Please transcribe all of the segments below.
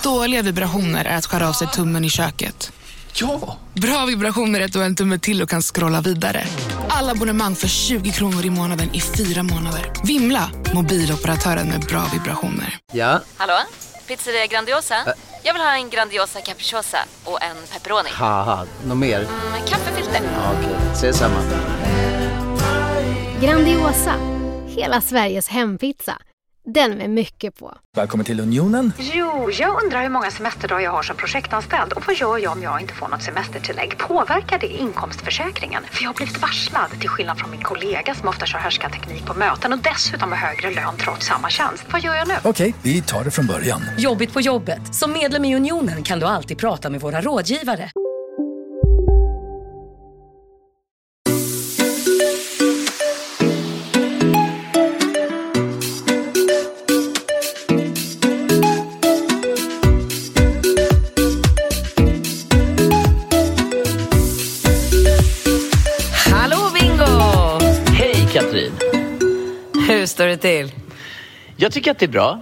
Dåliga vibrationer är att skära av sig tummen i köket. Ja! Bra vibrationer är att du har en tumme till och kan scrolla vidare. Alla abonnemang för 20 kronor i månaden i 4 månader. Vimla, mobiloperatören med bra vibrationer. Ja? Hallå? Pizzeria Grandiosa? Jag vill ha en Grandiosa capriciosa och en pepperoni. Haha, något mer? Kaffefilter. Ja, okej, ses samma. Grandiosa, hela Sveriges hempizza. Den med mycket på. Välkommen till Unionen. Jo, jag undrar hur många semesterdagar jag har som projektanställd. Och vad gör jag om jag inte får något semestertillägg? Påverkar det inkomstförsäkringen? För jag har blivit varslad, till skillnad från min kollega som ofta kör härskarteknik på möten och dessutom har högre lön trots samma tjänst. Vad gör jag nu? Okej, vi tar det från början. Jobbigt på jobbet. Som medlem i Unionen kan du alltid prata med våra rådgivare. Katrin. Hur står det till? Jag tycker att det är bra.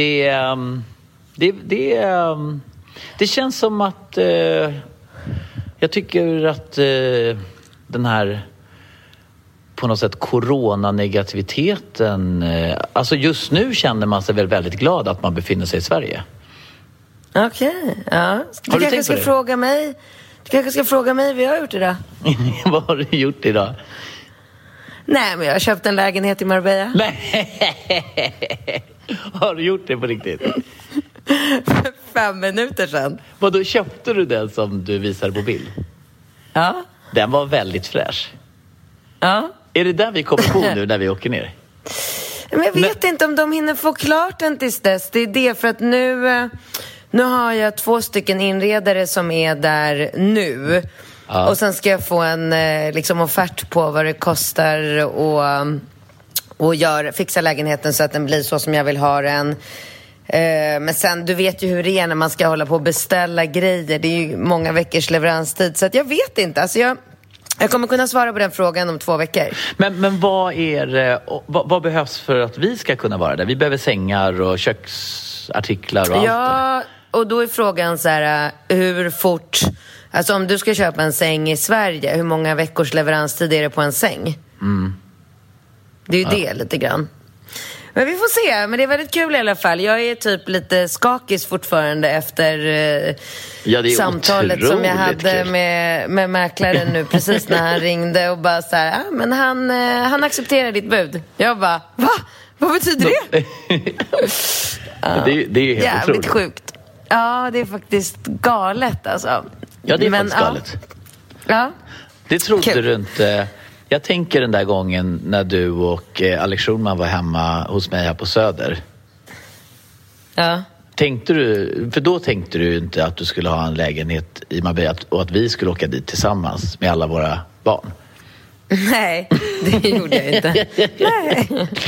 Det känns som att jag tycker att den här på något sätt coronanegativiteten, alltså just nu känner man sig väl väldigt glad att man befinner sig i Sverige. Okej, ja. Du kanske ska fråga mig. Du kanske ska fråga mig vad jag har gjort idag. Vad har du gjort idag? Nej, men jag har köpt en lägenhet i Marbella. Nej. Har du gjort det på riktigt? För 5 minuter sedan. Vadå, köpte du den som du visade på bild? Ja. Den var väldigt fräsch. Ja. Är det där vi kommer på nu när vi åker ner? Men jag vet inte om de hinner få klart den tills dess. Det är det, för att nu har jag 2 stycken inredare som är där nu. Ja. Och sen ska jag få en offert på vad det kostar och fixa lägenheten så att den blir så som jag vill ha den. Men sen, du vet ju hur det är när man ska hålla på och beställa grejer. Det är ju många veckors leveranstid. Så att jag vet inte. Alltså jag kommer kunna svara på den frågan om 2 veckor. Men vad behövs för att vi ska kunna vara där? Vi behöver sängar och köksartiklar och allt. Ja, och då är frågan så här, hur fort... Alltså om du ska köpa en säng i Sverige, hur många veckors leveranstid är det på en säng? Mm. Det är ju det lite grann. Men vi får se, men det är väldigt kul i alla fall. Jag är typ lite skakis fortfarande efter samtalet som jag hade med mäklaren nu precis när han ringde och bara så här, men han accepterar ditt bud. Jag bara, va? Vad betyder det? Det är ju helt jävligt otroligt. Sjukt. Ja, det är faktiskt galet alltså. Ja, det är faktiskt galet. Ja. Det trodde du inte. Jag tänker den där gången när du och Alex Schulman var hemma hos mig här på Söder. Ja. Tänkte du, för då tänkte du inte att du skulle ha en lägenhet i Marbella och att vi skulle åka dit tillsammans med alla våra barn. Nej, det gjorde jag inte. Nej.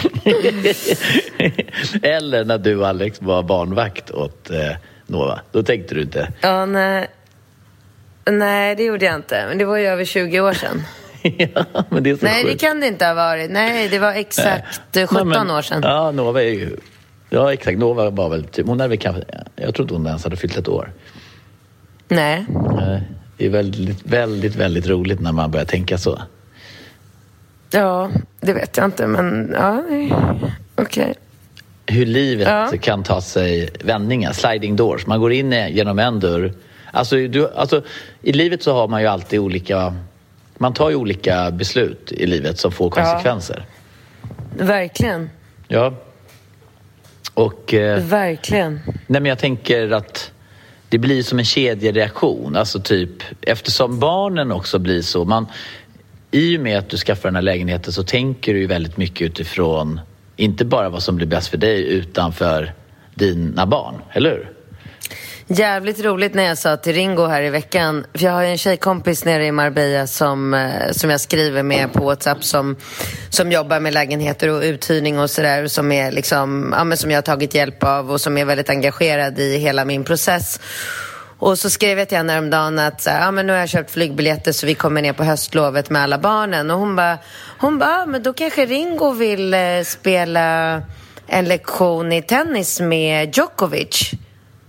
Eller när du och Alex var barnvakt åt Nova. Då tänkte du inte. Ja, nej, det gjorde jag inte. Men det var ju över 20 år sedan. Ja, men det är så nej, sjukt. Det kan det inte ha varit. Nej, det var exakt 17 år sedan. Ja, Nova är ju... Ja, exakt. Nova var väl typ... Hon är väl kanske... Jag tror inte hon ens hade fyllt 1 år. Nej. Det är väldigt, väldigt, väldigt roligt när man börjar tänka så. Ja, det vet jag inte, men... Ja, okej. Hur livet kan ta sig vändningar. Sliding doors. Man går in genom en dörr. Alltså, i livet så har man ju alltid olika... Man tar ju olika beslut i livet som får konsekvenser. Ja, verkligen. Ja. Och... verkligen. Nej, men jag tänker att det blir som en kedjereaktion. Alltså typ, eftersom barnen också blir så... I och med att du skaffar den här lägenheten så tänker du ju väldigt mycket utifrån... Inte bara vad som blir bäst för dig utan för dina barn, eller hur? Jävligt roligt när jag sa till Ringo här i veckan. För jag har ju en tjejkompis nere i Marbella som jag skriver med på WhatsApp som jobbar med lägenheter och uthyrning och sådär. Som är liksom, men som jag har tagit hjälp av och som är väldigt engagerad i hela min process. Och så skrev jag till henne häromdagen att men nu har jag köpt flygbiljetter så vi kommer ner på höstlovet med alla barnen. Och hon bara, men då kanske Ringo vill spela en lektion i tennis med Djokovic.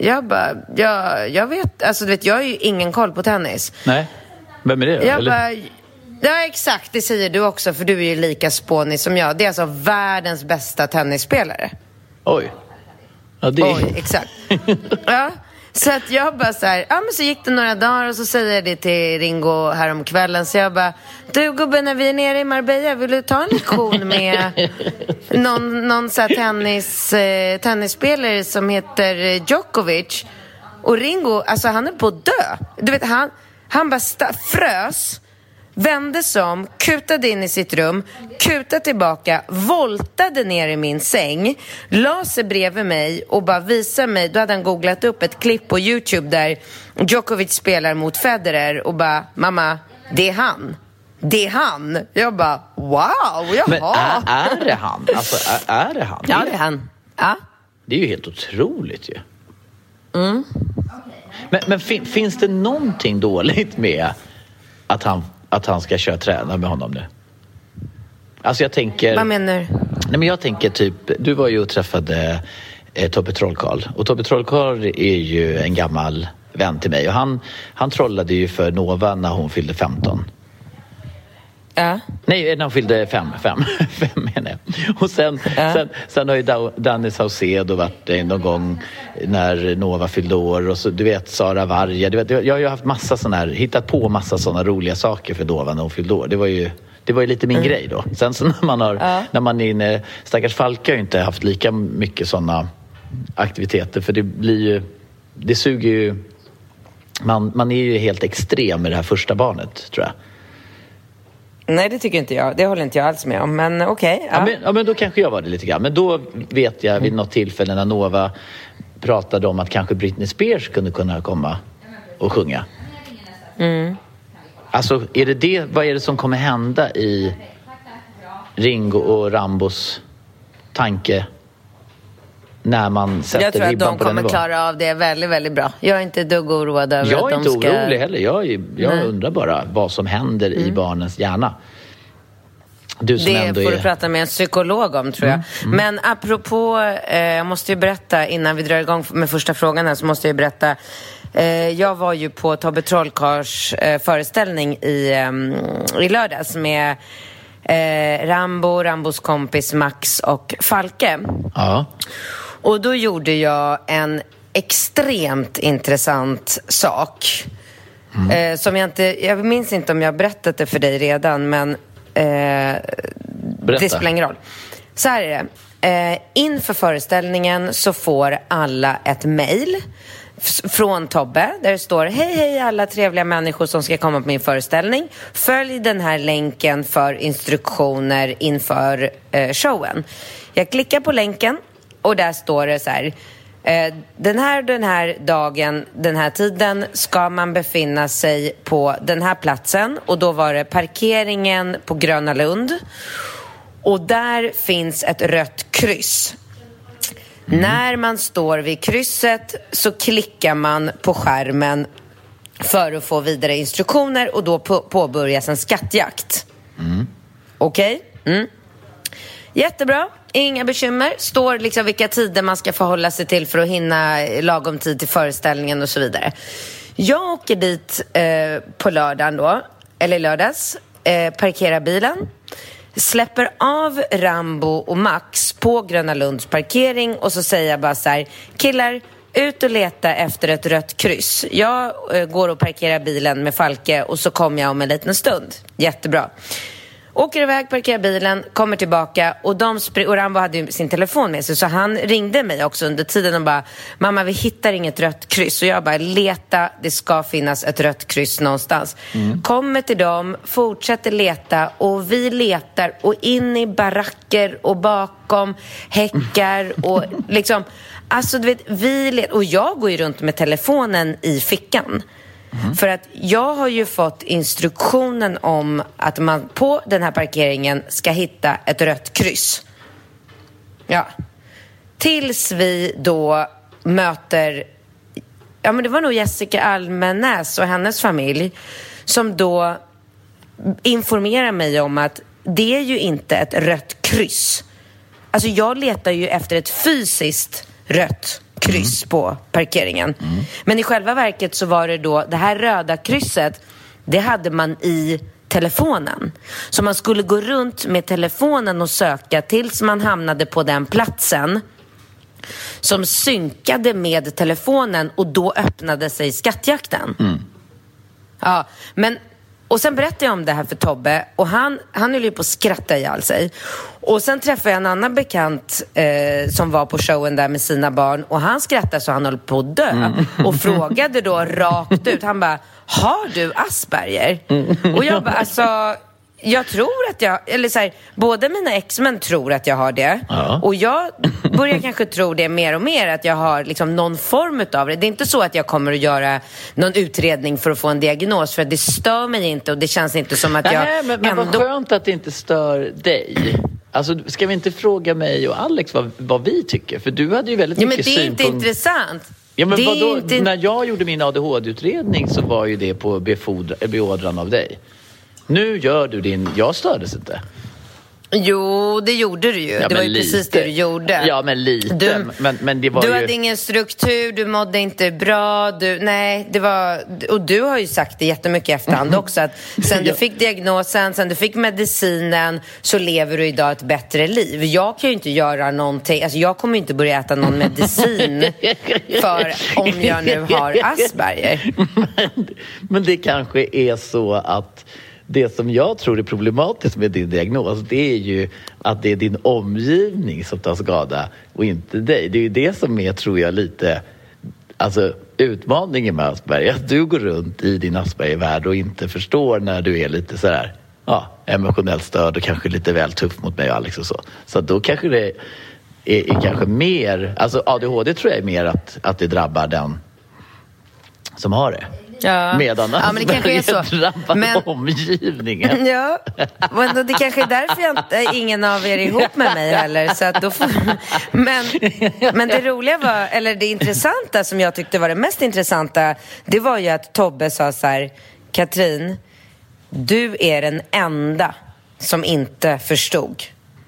Jag vet, alltså du vet, jag har ju ingen koll på tennis. Nej, vem är det? Ja, exakt, det säger du också, för du är ju lika spånig som jag. Det är alltså världens bästa tennisspelare. Oj. Ja, Oj, exakt. Ja, så att jag bara så här, men så gick det några dagar och så säger jag det till Ringo häromkvällen. Så jag bara, du gubben, när vi är nere i Marbella, vill du ta en lektion med någon så här tennisspelare som heter Djokovic? Och Ringo, alltså han är på att dö. Du vet, han bara frös, vände sig om, kutade in i sitt rum, kutade tillbaka, voltade ner i min säng, la sig bredvid mig och bara visade mig. Då hade han googlat upp ett klipp på YouTube där Djokovic spelar mot Federer och bara, mamma, det är han. Det är han. Jag bara, wow, jaha. Men är det han? Alltså, är det han? Ja, det är han. Ja. Det är ju helt otroligt ju. Mm. Men finns det någonting dåligt med att han ska köra träna med honom nu? Alltså jag tänker... Vad menar du? Nej, men jag tänker typ... Du var ju och träffade Tobbe Trollkarl. Och Tobbe Trollkarl är ju en gammal vän till mig. Och han trollade ju för Nova när hon fyllde 15. Ja. Nej, när hon fyllde 5 menar jag. Och sen har ju Danny Saucedo varit någon gång när Nova fyllde år. Och så, du vet, Sara Varga. Du vet, jag har ju haft hittat på massa sådana roliga saker för Nova när hon fyllde år. Det var ju lite min grej då. Sen så när man är inne... Stackars Falka har ju inte haft lika mycket sådana aktiviteter. För det blir ju... Det suger ju... Man är ju helt extrem med det här första barnet, tror jag. Nej, det tycker inte jag. Det håller inte jag alls med om, men okej. Ja, men då kanske jag var det lite grann. Men då vet jag vid något tillfälle när Nova pratade om att kanske Britney Spears kunna komma och sjunga. Mm. Alltså, vad är det som kommer hända i Ringo och Rambos tanke när man sätter ribban på den nivån? Jag tror att de kommer klara av det väldigt, väldigt bra. Jag är inte dugg oroad över att de ska... Jag är inte orolig heller. Jag undrar bara vad som händer i barnens hjärna. Det får du prata med en psykolog om, tror jag. Men apropå, jag måste ju berätta innan vi drar igång med första frågan här, så måste jag berätta. Jag var ju på Tobbe Trollkarls föreställning i lördags med Rambos kompis Max och Falke. Ja. Och då gjorde jag en extremt intressant sak. Som jag minns inte om jag berättat det för dig redan, men det spelar ingen roll. Så här är det. Inför föreställningen så får alla ett mejl från Tobbe där det står: hej alla trevliga människor som ska komma på min föreställning. Följ den här länken för instruktioner inför showen. Jag klickar på länken och där står det så här: den här dagen, den här tiden ska man befinna sig på den här platsen. Och då var det parkeringen på Gröna Lund. Och där finns ett rött kryss. När man står vid krysset så klickar man på skärmen för att få vidare instruktioner. Och då påbörjas en skattjakt. Okej? Jättebra, inga bekymmer. Står liksom vilka tider man ska förhålla sig till för att hinna lagom tid till föreställningen och så vidare. Jag åker dit på lördagen då, eller lördags, parkerar bilen, släpper av Rambo och Max på Gröna Lunds parkering och så säger jag bara så här: killar, ut och leta efter ett rött kryss. Jag går och parkerar bilen med Falke och så kommer jag om en liten stund. Jättebra. Åker iväg, parkerar bilen, kommer tillbaka och Rambo hade ju sin telefon med sig, så han ringde mig också under tiden och bara: mamma, vi hittar inget rött kryss. Och jag bara: leta, det ska finnas ett rött kryss någonstans. Kommer till dem, fortsätter leta och vi letar och in i baracker och bakom häckar och liksom, alltså du vet, och jag går ju runt med telefonen i fickan. För att jag har ju fått instruktionen om att man på den här parkeringen ska hitta ett rött kryss. Ja. Tills vi då möter... Ja, men det var nog Jessica Almenäs och hennes familj som då informerar mig om att det är ju inte ett rött kryss. Alltså jag letar ju efter ett fysiskt rött kryss på parkeringen. Men i själva verket så var det då, det här röda krysset, det hade man i telefonen. Så man skulle gå runt med telefonen och söka tills man hamnade på den platsen som synkade med telefonen, och då öppnade sig skattjakten. Ja, men och sen berättade jag om det här för Tobbe, och han höll ju på att skratta ihjäl sig. Och sen träffade jag en annan bekant som var på showen där med sina barn, och han skrattade så han höll på att dö. Och frågade då rakt ut, han bara, har du Asperger? Och jag bara, alltså, jag tror att jag, eller så här, både mina exmän tror att jag har det. Och jag börjar kanske tro det mer och mer, att jag har liksom någon form av det. Det är inte så att jag kommer att göra någon utredning för att få en diagnos, för att det stör mig inte, och det känns inte som att jag Nej, men vad skönt att det inte stör dig. Alltså, ska vi inte fråga mig och Alex vad vi tycker? För du hade ju väldigt mycket synpunkter. Men det är inte intressant. Ja, men vadå? När jag gjorde min ADHD-utredning så var ju det på beordran av dig. Nu gör du din... Jag stördes inte. Jo, det gjorde du ju. Ja, det var ju lite. Precis det du gjorde. Ja, men lite. Men det var du hade ingen struktur, du mådde inte bra. Och du har ju sagt det jättemycket i efterhand också, att sen du fick diagnosen, sen du fick medicinen, så lever du idag ett bättre liv. Jag kan ju inte göra någonting, alltså jag kommer ju inte börja äta någon medicin för om jag nu har Asperger. Men det kanske är så att det som jag tror är problematiskt med din diagnos, det är ju att det är din omgivning som tar skada och inte dig. Det är ju det som är, tror jag, lite alltså utmaningen med Asperger. Att du går runt i din Asperger-värld och inte förstår när du är lite sådär, emotionellt störd och kanske lite väl tuff mot mig och Alex och så. Så då kanske det är kanske mer, alltså ADHD tror jag är mer att det drabbar den som har det. Ja. Medan men det kanske är så. Drabbar omgivningen. Ja, men det kanske är därför ingen av er är ihop med mig heller. Så att då får... men det roliga var, eller det intressanta som jag tyckte var det mest intressanta, det var ju att Tobbe sa så här: Katrin, du är den enda som inte förstod.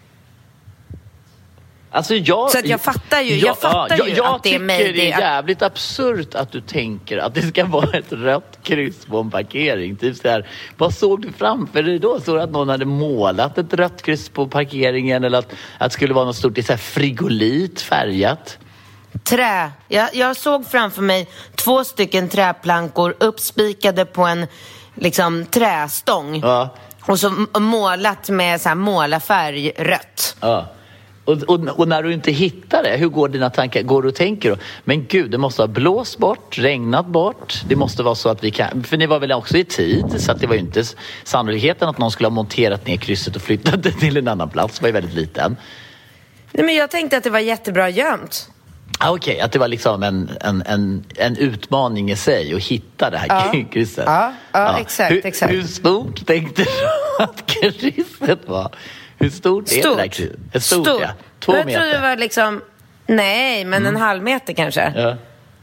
Alltså så att jag fattar ju att det är mig. Jag tycker det är jävligt absurt att du tänker att det ska vara ett rött kryss på en parkering. Typ så här, vad såg du framför dig då? Såg du att någon hade målat ett rött kryss på parkeringen, eller att det skulle vara något stort, det är så här frigolit färgat? Trä. Jag såg framför mig 2 stycken träplankor uppspikade på en liksom trästång. Ja. Och så målat med så här målarfärg rött. Ja. Och när du inte hittar det, hur går dina tankar? Går du och tänker då, men gud, det måste ha blåst bort, regnat bort. Det måste vara så att vi kan, för ni var väl också i tid, så att det var ju inte sannolikheten att någon skulle ha monterat ner krysset och flyttat det till en annan plats var ju väldigt liten. Nej, men jag tänkte att det var jättebra gömt. Okej, att det var liksom en utmaning i sig att hitta det här krysset. Ja, exakt. Hur stort tänkte du att krysset var? Hur stort är det där krysset? Stort, ja. 2 meter. Jag tror det var liksom, nej, men en halv meter kanske. Ja.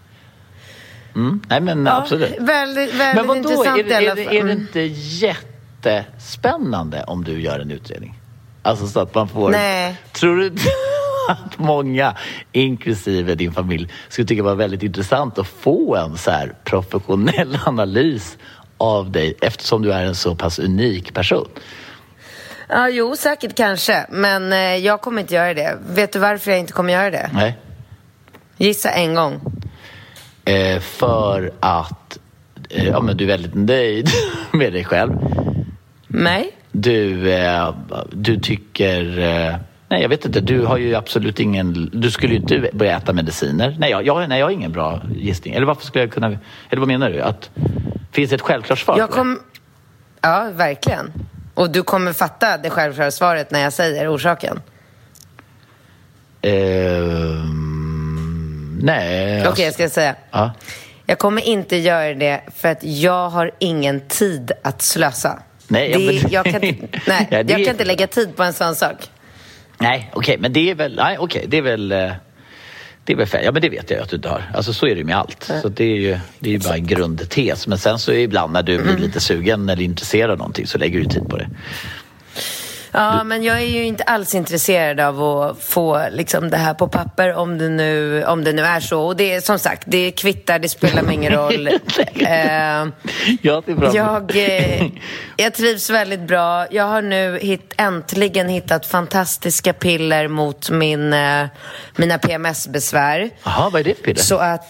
Nej, men absolut. Väldigt men vadå, intressant i alla fall. Är det inte jättespännande om du gör en utredning? Alltså så att man får... Nej. Tror du att många, inklusive din familj, skulle tycka det var väldigt intressant att få en så här professionell analys av dig, eftersom du är en så pass unik person? Ja, jo, säkert kanske. Men jag kommer inte göra det. Vet du varför jag inte kommer göra det? Nej. Gissa en gång. För att men du är väldigt nöjd med dig själv. Nej. Du tycker... nej, jag vet inte. Du har ju absolut ingen... Du skulle ju inte börja äta mediciner. Nej, jag har ingen bra gissning. Eller varför skulle jag kunna... Eller vad menar du? Finns det ett självklart svar? Ja, verkligen. Och du kommer fatta det självklara svaret när jag säger orsaken? Nej. Okej, jag ska säga. Ja. Jag kommer inte göra det för att jag har ingen tid att slösa. Nej, jag kan inte lägga tid på en sån sak. Nej, okej, men det är väl... Nej, okej, det är väl färg. Ja, men det vet jag att du inte har. Alltså så är det ju med allt. Så det är ju bara en grundtes. Men sen så är ibland när du blir lite sugen eller intresserad av någonting så lägger du tid på det. Ja, men jag är ju inte alls intresserad av att få liksom det här på papper om det nu är så. Och det är som sagt, det kvittar, det spelar mig ingen roll. Ja, det är bra. Jag trivs väldigt bra. Jag har nu äntligen hittat fantastiska piller mot mina PMS-besvär. Jaha, vad är det för piller? Så att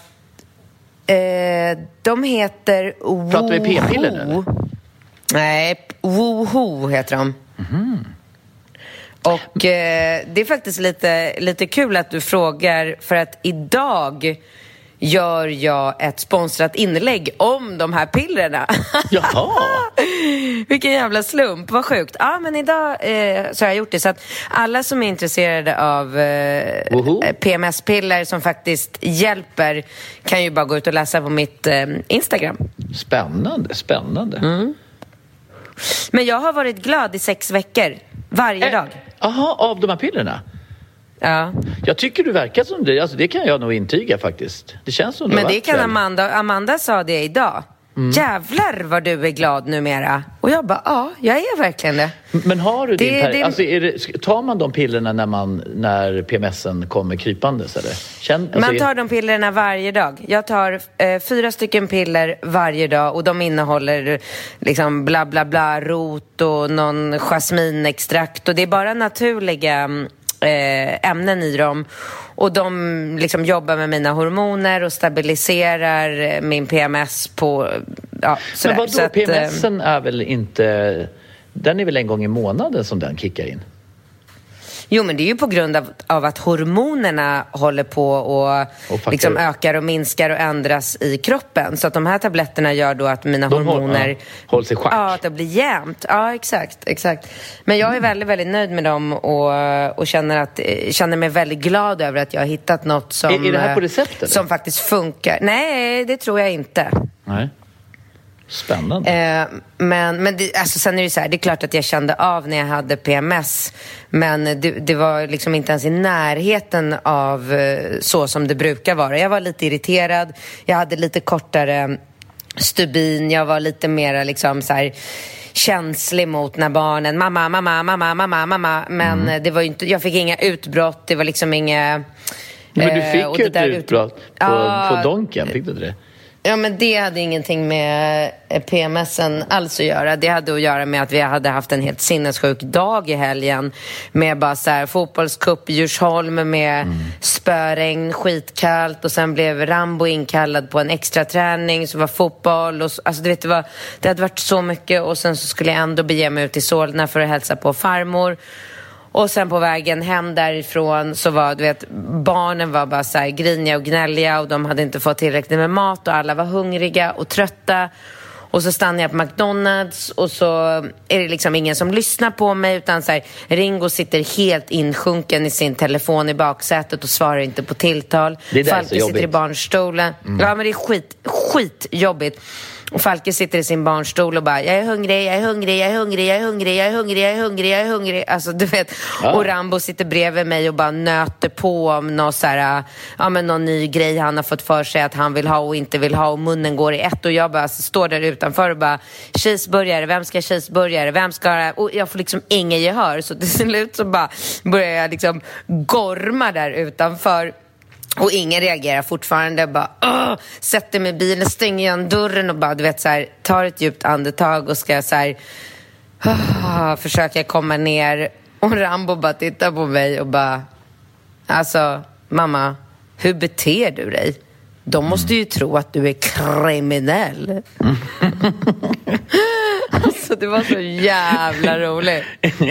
de heter Pratar vi p-piller nu? Nej, Woohoo heter de. Mm. Och det är faktiskt lite kul att du frågar, för att idag gör jag ett sponsrat inlägg om de här pillerna. Jaha! Vilken jävla slump, vad sjukt. Ja, men idag så har jag gjort det. Så att alla som är intresserade av PMS-piller som faktiskt hjälper kan ju bara gå ut och läsa på mitt Instagram. Spännande. Mm. Men jag har varit glad i 6 veckor, varje dag. Jaha, av de här pillerna? Ja. Jag tycker du verkar som det. Alltså, det kan jag nog intyga faktiskt. Det känns som det. Men det kan Amanda sa det idag. Jävlar vad du är glad numera. Och jag bara, ja, jag är verkligen det. Men har du alltså, tar man de pillerna när PMSen kommer krypandes eller? Man tar de pillerna varje dag. Jag tar 4 stycken piller varje dag och de innehåller liksom bla bla bla rot och någon jasminextrakt och det är bara naturliga ämnen i dem. Och de liksom jobbar med mina hormoner och stabiliserar min PMS på... Ja, sådär. Men vadå, PMSen är väl inte... Den är väl en gång i månaden som den kickar in? Jo, men det är ju på grund av att hormonerna håller på och liksom ökar och minskar och ändras i kroppen. Så att de här tabletterna gör då att mina hormoner... hålls i schack. Ja, att det blir jämnt. Ja, exakt. Men jag är väldigt, väldigt nöjd med dem och känner mig väldigt glad över att jag har hittat något som... Är det här på recept, eller? Som faktiskt funkar. Nej, det tror jag inte. Nej. Spännande. Men det, alltså, sen är det så här, det är klart att jag kände av när jag hade PMS, men det var liksom inte ens i närheten av så som det brukar vara. Jag var lite irriterad, jag hade lite kortare stubin, jag var lite mer liksom så här känslig mot när barnen mamma, men det var ju inte, jag fick inga utbrott, det var liksom inga... Men du fick ju ett utbrott på donken, fick du det? Ja, men det hade ingenting med PMSen alls att göra. Det hade att göra med att vi hade haft en helt sinnessjuk dag i helgen med bara så här fotbollscup i Djursholm med spöregn, skitkallt, och sen blev Rambo inkallad på en extra träning, så var fotboll och alltså, du vet, det hade varit så mycket, och sen så skulle jag ändå bege mig ut till Solna för att hälsa på farmor. Och sen på vägen hem därifrån så var, du vet, barnen var bara så här griniga och gnälliga och de hade inte fått tillräckligt med mat och alla var hungriga och trötta. Och så stannade jag på McDonald's och så är det liksom ingen som lyssnar på mig, utan så här, Ringo sitter helt insjunken i sin telefon i baksätet och svarar inte på tilltal. Falke sitter i barnstolen. Ja, men det är skitjobbigt. Och Falke sitter i sin barnstol och bara, jag är hungrig. Alltså, du vet. Ja. Och Rambo sitter bredvid mig och bara nöter på om någon, så här, någon ny grej han har fått för sig att han vill ha och inte vill ha, och munnen går i ett. Och jag bara står där utanför och bara, cheeseburgare, vem ska cheeseburgare? Vem ska... Och jag får liksom ingen gehör. Så till slut så bara börjar jag liksom gorma där utanför. Och ingen reagerar fortfarande, bara sätter mig i bilen, stänger igen dörren och bara, du vet, så här, tar ett djupt andetag och ska så här försöka komma ner. Och Rambo bara tittar på mig och bara, alltså mamma, hur beter du dig? De måste ju tro att du är kriminell. Alltså det var så jävla roligt.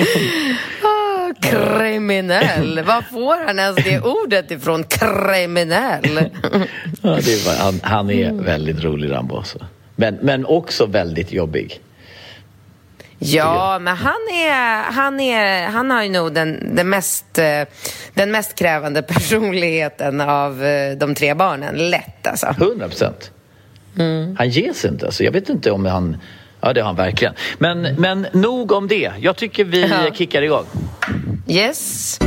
Kriminell. Var får han ens det ordet ifrån? Kriminell. Ja, han är väldigt rolig, Rambo också. Men också väldigt jobbig. Ja, men han har ju nog den mest krävande personligheten av de 3 barnen. Lätt alltså. 100%. Han ges inte alltså. Jag vet inte om han... Ja, det har han verkligen. Men nog om det. Jag tycker vi kickar igång. Yes.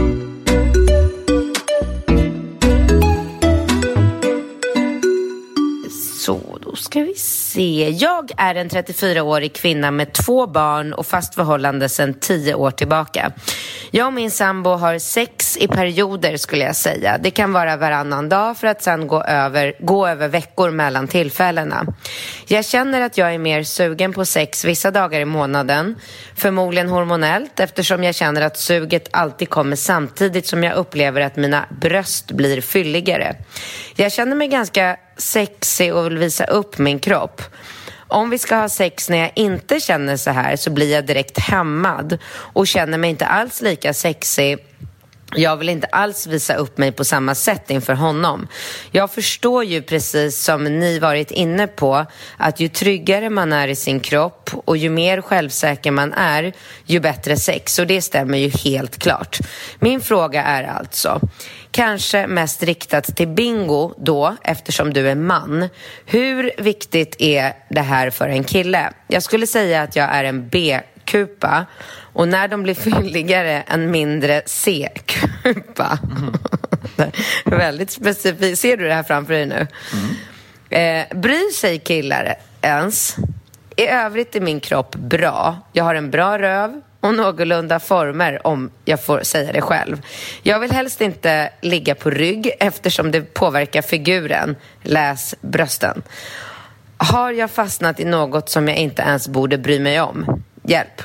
Så, då Då ska vi se. Jag är en 34-årig kvinna med 2 barn och fast förhållande sedan 10 år tillbaka. Jag och min sambo har sex i perioder skulle jag säga. Det kan vara varannan dag för att sedan gå över veckor mellan tillfällena. Jag känner att jag är mer sugen på sex vissa dagar i månaden. Förmodligen hormonellt eftersom jag känner att suget alltid kommer samtidigt som jag upplever att mina bröst blir fylligare. Jag känner mig ganska sexig och vill visa upp min kropp. Om vi ska ha sex när jag inte känner så här så blir jag direkt hämmad och känner mig inte alls lika sexig. Jag vill inte alls visa upp mig på samma sätt inför honom. Jag förstår ju precis som ni varit inne på att ju tryggare man är i sin kropp och ju mer självsäker man är, ju bättre sex. Och det stämmer ju helt klart. Min fråga är alltså, kanske mest riktat till Bingo då, eftersom du är man. Hur viktigt är det här för en kille? Jag skulle säga att jag är en B-kupa. Och när de blir fylligare, en mindre C-kupa. Väldigt specifikt. Ser du det här framför dig nu? Bryr sig killar ens? I övrigt är min kropp bra. Jag har en bra röv och någorlunda former, om jag får säga det själv. Jag vill helst inte ligga på rygg eftersom det påverkar figuren. Läs brösten. Har jag fastnat i något som jag inte ens borde bry mig om? Hjälp.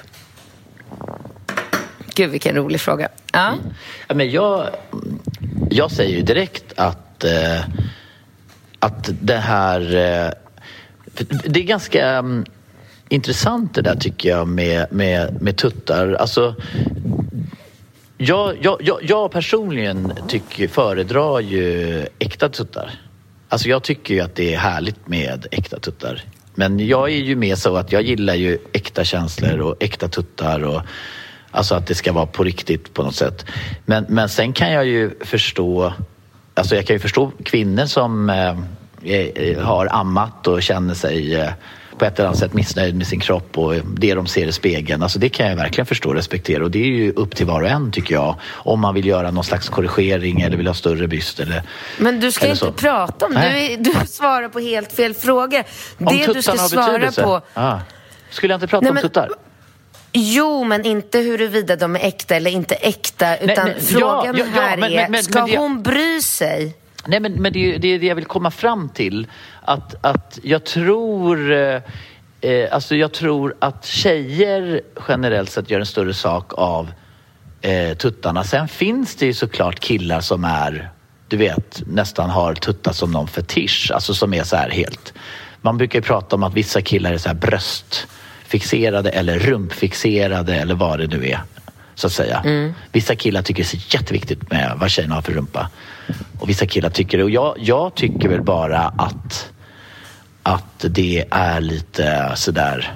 Gud, vilken rolig fråga. Ja. Ja, men jag säger ju direkt att det här... det är ganska intressant det där tycker jag med tuttar. Alltså, jag personligen föredrar ju äkta tuttar. Alltså jag tycker ju att det är härligt med äkta tuttar. Men jag är ju med så att jag gillar ju äkta känslor och äkta tuttar och alltså att det ska vara på riktigt på något sätt. Men sen kan jag ju förstå, alltså jag kan ju förstå kvinnor som har ammat och känner sig på ett eller annat sätt missnöjd med sin kropp och det de ser i spegeln. Alltså det kan jag verkligen förstå och respektera. Och det är ju upp till var och en tycker jag. Om man vill göra någon slags korrigering eller vill ha större byst eller... Men du ska inte så. Prata om du svarar på helt fel frågor. Om det du ska svara på... Skulle jag inte prata om tuttar? Jo, men inte huruvida de är äkta eller inte äkta. Utan frågan här är, ska hon bry sig? Nej, men det är det jag vill komma fram till. Att jag tror... jag tror att tjejer generellt sett gör en större sak av tuttarna. Sen finns det ju såklart killar som är, du vet, nästan har tuttar som någon fetisch. Alltså som är så här helt... Man brukar ju prata om att vissa killar är så här bröstfixerade eller rumpfixerade eller vad det nu är, så att säga. Vissa killar tycker det är jätteviktigt med vad tjejerna har för rumpa. Och vissa killar tycker det. Och jag tycker väl bara att det är lite sådär...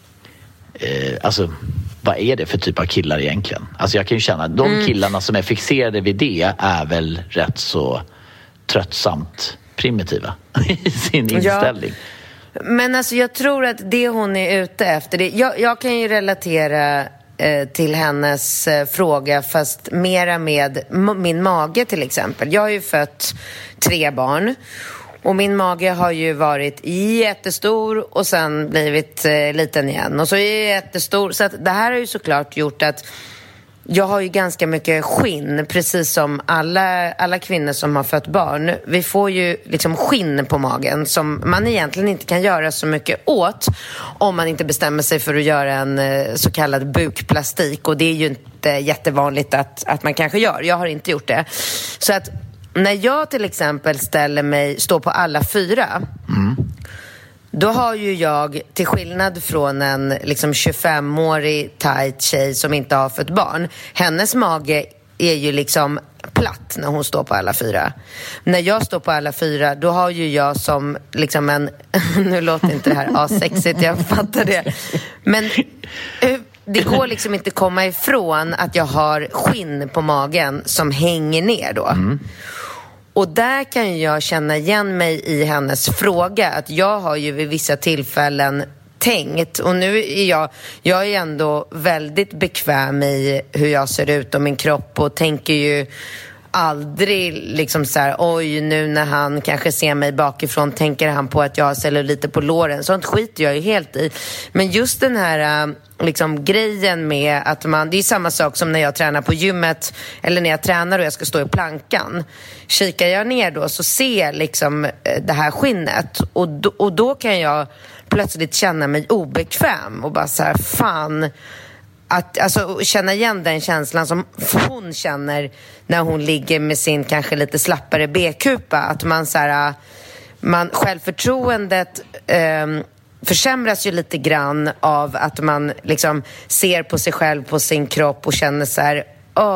alltså, vad är det för typ av killar egentligen? Alltså jag kan ju känna att de killarna som är fixerade vid det är väl rätt så tröttsamt primitiva i sin inställning. Ja. Men alltså jag tror att det hon är ute efter, jag kan ju relatera till hennes fråga fast mera med min mage till exempel. Jag har ju fött 3 barn och min mage har ju varit jättestor och sen blivit liten igen och så är jättestor, så att det här har ju såklart gjort att jag har ju ganska mycket skinn, precis som alla kvinnor som har fött barn. Vi får ju liksom skinn på magen som man egentligen inte kan göra så mycket åt om man inte bestämmer sig för att göra en så kallad bukplastik. Och det är ju inte jättevanligt att man kanske gör. Jag har inte gjort det. Så att när jag till exempel står på alla 4... Då har ju jag, till skillnad från en liksom 25-årig tight tjej som inte har fått barn, hennes mage är ju liksom platt när hon står på alla 4. När jag står på alla 4, då har ju jag som liksom en... nu låter inte det här asexigt, jag fattar det. Men det går liksom inte komma ifrån att jag har skinn på magen som hänger ner då. Och där kan jag känna igen mig i hennes fråga. Att jag har ju vid vissa tillfällen tänkt. Och nu är jag är ändå väldigt bekväm i hur jag ser ut och min kropp. Och tänker ju aldrig liksom så här, oj, nu när han kanske ser mig bakifrån tänker han på att jag har celluliter på låren. Sånt skiter jag ju helt i. Men just den här liksom grejen med att man, det är samma sak som när jag tränar på gymmet eller när jag tränar och jag ska stå i plankan. Kikar jag ner då så ser jag liksom det här skinnet och då kan jag plötsligt känna mig obekväm och bara så här, fan, att alltså känna igen den känslan som hon känner när hon ligger med sin kanske lite slappare B-kupa, att man så här, man självförtroendet försämras ju lite grann av att man liksom ser på sig själv, på sin kropp och känner så här,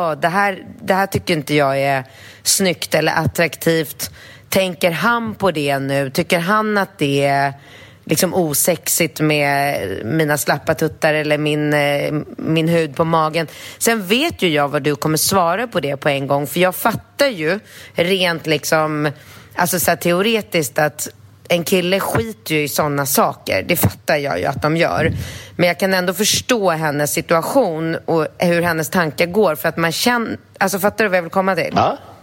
det här tycker inte jag är snyggt eller attraktivt. Tänker han på det nu? Tycker han att det är liksom osexigt med mina slappa tuttar eller min hud på magen? Sen vet ju jag vad du kommer svara på det på en gång, för jag fattar ju rent liksom, alltså så här teoretiskt, att en kille skiter ju i sådana saker. Det fattar jag ju att de gör. Men jag kan ändå förstå hennes situation och hur hennes tankar går, för att man känner, alltså fattar du vad jag vill komma till?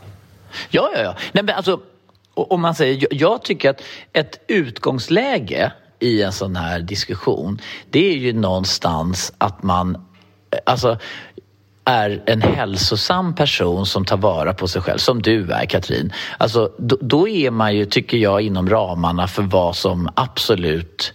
Ja. Nej, men alltså, om man säger, jag tycker att ett utgångsläge i en sån här diskussion, det är ju någonstans att man alltså är en hälsosam person som tar vara på sig själv, som du är, Katrin. Alltså, då är man ju, tycker jag, inom ramarna för vad som absolut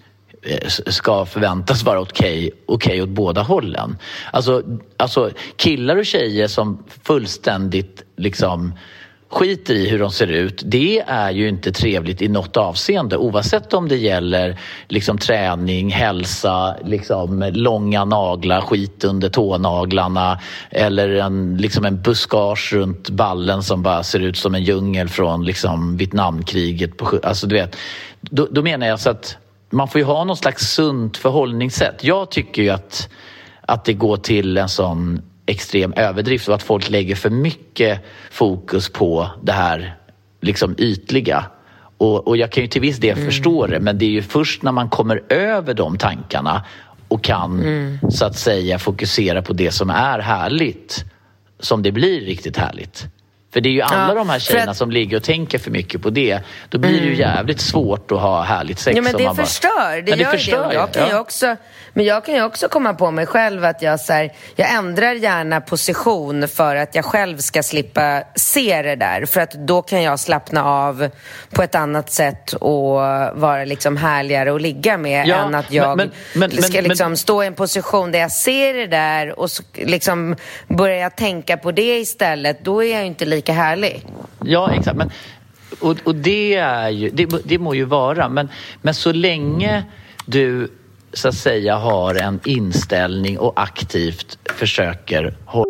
ska förväntas vara okej åt båda hållen. Alltså killar och tjejer som fullständigt liksom skiter i hur de ser ut, det är ju inte trevligt i något avseende, oavsett om det gäller liksom träning, hälsa, liksom långa naglar, skit under tånaglarna eller en buskage runt ballen som bara ser ut som en djungel från liksom Vietnamkriget alltså du vet, då menar jag så att man får ju ha någon slags sunt förhållningssätt. Jag tycker ju att det går till en sån extrem överdrift och att folk lägger för mycket fokus på det här liksom ytliga. Och jag kan ju till viss del förstå det, men det är ju först när man kommer över de tankarna och kan så att säga fokusera på det som är härligt som det blir riktigt härligt. För det är ju alla de här tjejerna som ligger och tänker för mycket på det. Då blir det ju jävligt svårt att ha härligt sex. Ja, men det förstör. Det gör det. Men jag kan ju också komma på mig själv att jag ändrar gärna position för att jag själv ska slippa se det där. För att då kan jag slappna av på ett annat sätt och vara liksom härligare att ligga med än att jag ska stå i en position där jag ser det där och liksom börjar jag tänka på det istället. Då är jag ju inte lika härlig. Ja, exakt. Men, och det är ju, det må ju vara, men så länge du så att säga har en inställning och aktivt försöker hålla.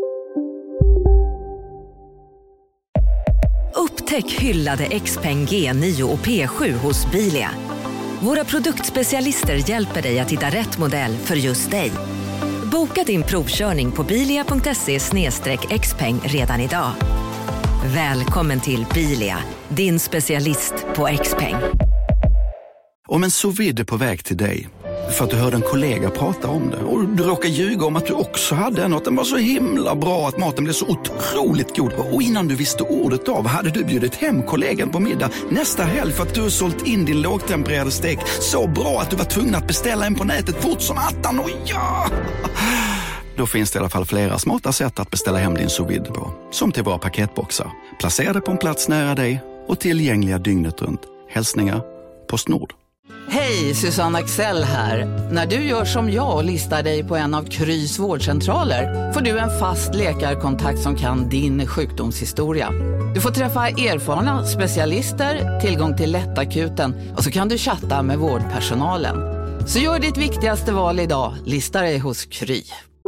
Upptäck hyllade XPeng G9 och P7 hos Bilia. Våra produktspecialister hjälper dig att hitta rätt modell för just dig. Boka din provkörning på bilia.se/xpeng redan idag. Välkommen till Bilia, din specialist på XPeng. Om en sous vide är på väg till dig för att du hörde en kollega prata om det och du råkar ljuga om att du också hade en och att den var så himla bra att maten blev så otroligt god. Och innan du visste ordet av hade du bjudit hem kollegan på middag nästa helg för att du har sålt in din lågtempererade stek så bra att du var tvungen att beställa en på nätet fort som attan. Och då finns det i alla fall flera smarta sätt att beställa hem din sous vide på. Som till våra paketboxar, placerade på en plats nära dig och tillgängliga dygnet runt. Hälsningar PostNord. Hej, Susanne Axel här. När du gör som jag och listar dig på en av Krys vårdcentraler får du en fast läkarkontakt som kan din sjukdomshistoria. Du får träffa erfarna specialister, tillgång till lättakuten och så kan du chatta med vårdpersonalen. Så gör ditt viktigaste val idag, lista dig hos Kry.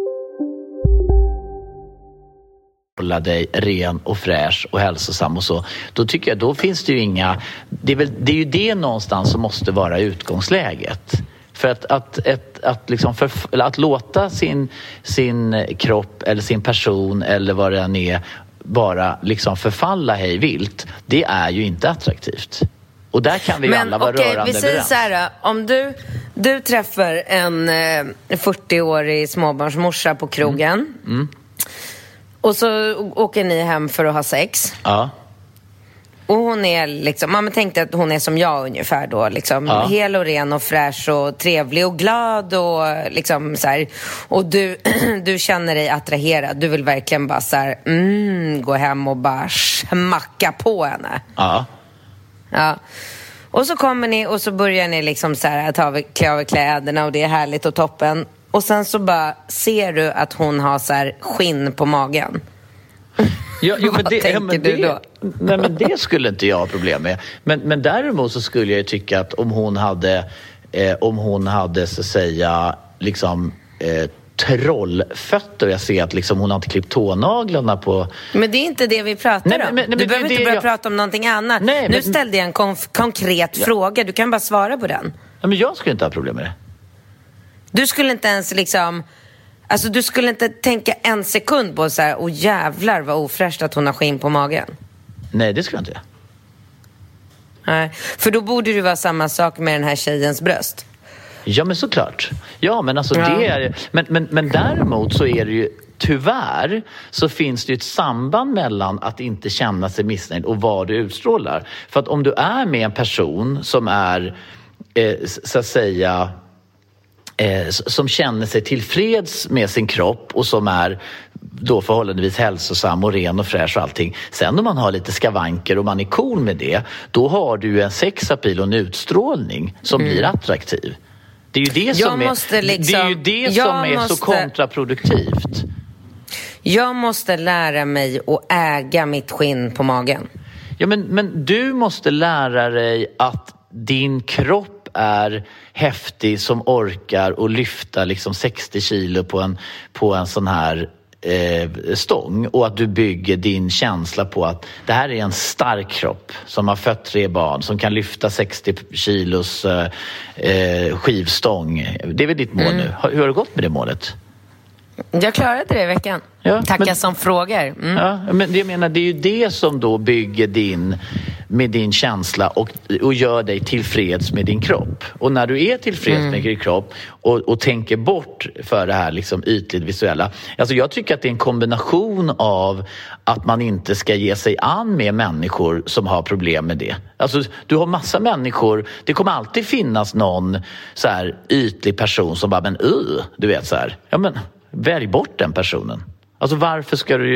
Hålla dig ren och fräsch och hälsosam och så, då tycker jag, då finns det ju inga, det är ju det någonstans som måste vara utgångsläget. För att låta sin kropp eller sin person eller vad det än är bara liksom förfalla hej vilt, det är ju inte attraktivt. Och där kan vi ju alla vara rörande överens. Vi säger så här, om du träffar en 40-årig småbarnsmorsa på krogen Och så åker ni hem för att ha sex. Ja. Och hon är liksom, man tänkte att hon är som jag ungefär då liksom, hel och ren och fräsch och trevlig och glad och liksom så här. Och du känner dig attraherad. Du vill verkligen bara så här, gå hem och bara smacka på henne. Ja. Ja. Och så kommer ni och så börjar ni liksom så här att klä av kläderna och det är härligt och toppen. Och sen så bara ser du att hon har så här skinn på magen. Vad tänker du då? Nej, men det skulle inte jag ha problem med. Men däremot så skulle jag ju tycka att om hon hade så att säga liksom trollfötter. Jag ser att liksom hon har inte klippt tånaglarna på... Men det är inte det vi pratar om. Du behöver inte börja prata om någonting annat. Nu ställde jag en konkret fråga. Du kan bara svara på den. Ja, men jag skulle inte ha problem med det. Du skulle inte ens liksom... Alltså du skulle inte tänka en sekund på så här, åh jävlar vad ofräscht att hon har skinn på magen. Nej, det skulle jag inte. Nej, för då borde det vara samma sak med den här tjejens bröst. Ja, men såklart. Ja, men alltså det är... Men däremot så är det ju... Tyvärr så finns det ju ett samband mellan att inte känna sig missnöjd och vad du utstrålar. För att om du är med en person som är så att säga... som känner sig tillfreds med sin kropp och som är då förhållandevis hälsosam och ren och fräsch och allting. Sen om man har lite skavanker och man är cool med det, då har du en sexapil och en utstrålning som blir attraktiv. Det är ju det som är så kontraproduktivt. Jag måste lära mig att äga mitt skinn på magen. Ja, men du måste lära dig att din kropp är häftig som orkar och lyfta liksom 60 kilo på en sån här stång, och att du bygger din känsla på att det här är en stark kropp som har fött 3 barn som kan lyfta 60 kilos skivstång. Det är väl ditt mål nu. Hur har det gått med det målet? Jag klarade det i veckan. Tacka som frågar. Ja, men jag menar, det är ju det som då bygger med din känsla och gör dig tillfreds med din kropp. Och när du är tillfreds med din kropp och tänker bort för det här liksom ytligt visuella. Alltså jag tycker att det är en kombination av att man inte ska ge sig an med människor som har problem med det. Alltså du har massa människor, det kommer alltid finnas någon så här ytlig person som bara, men du vet så här, ja men välj bort den personen. Alltså varför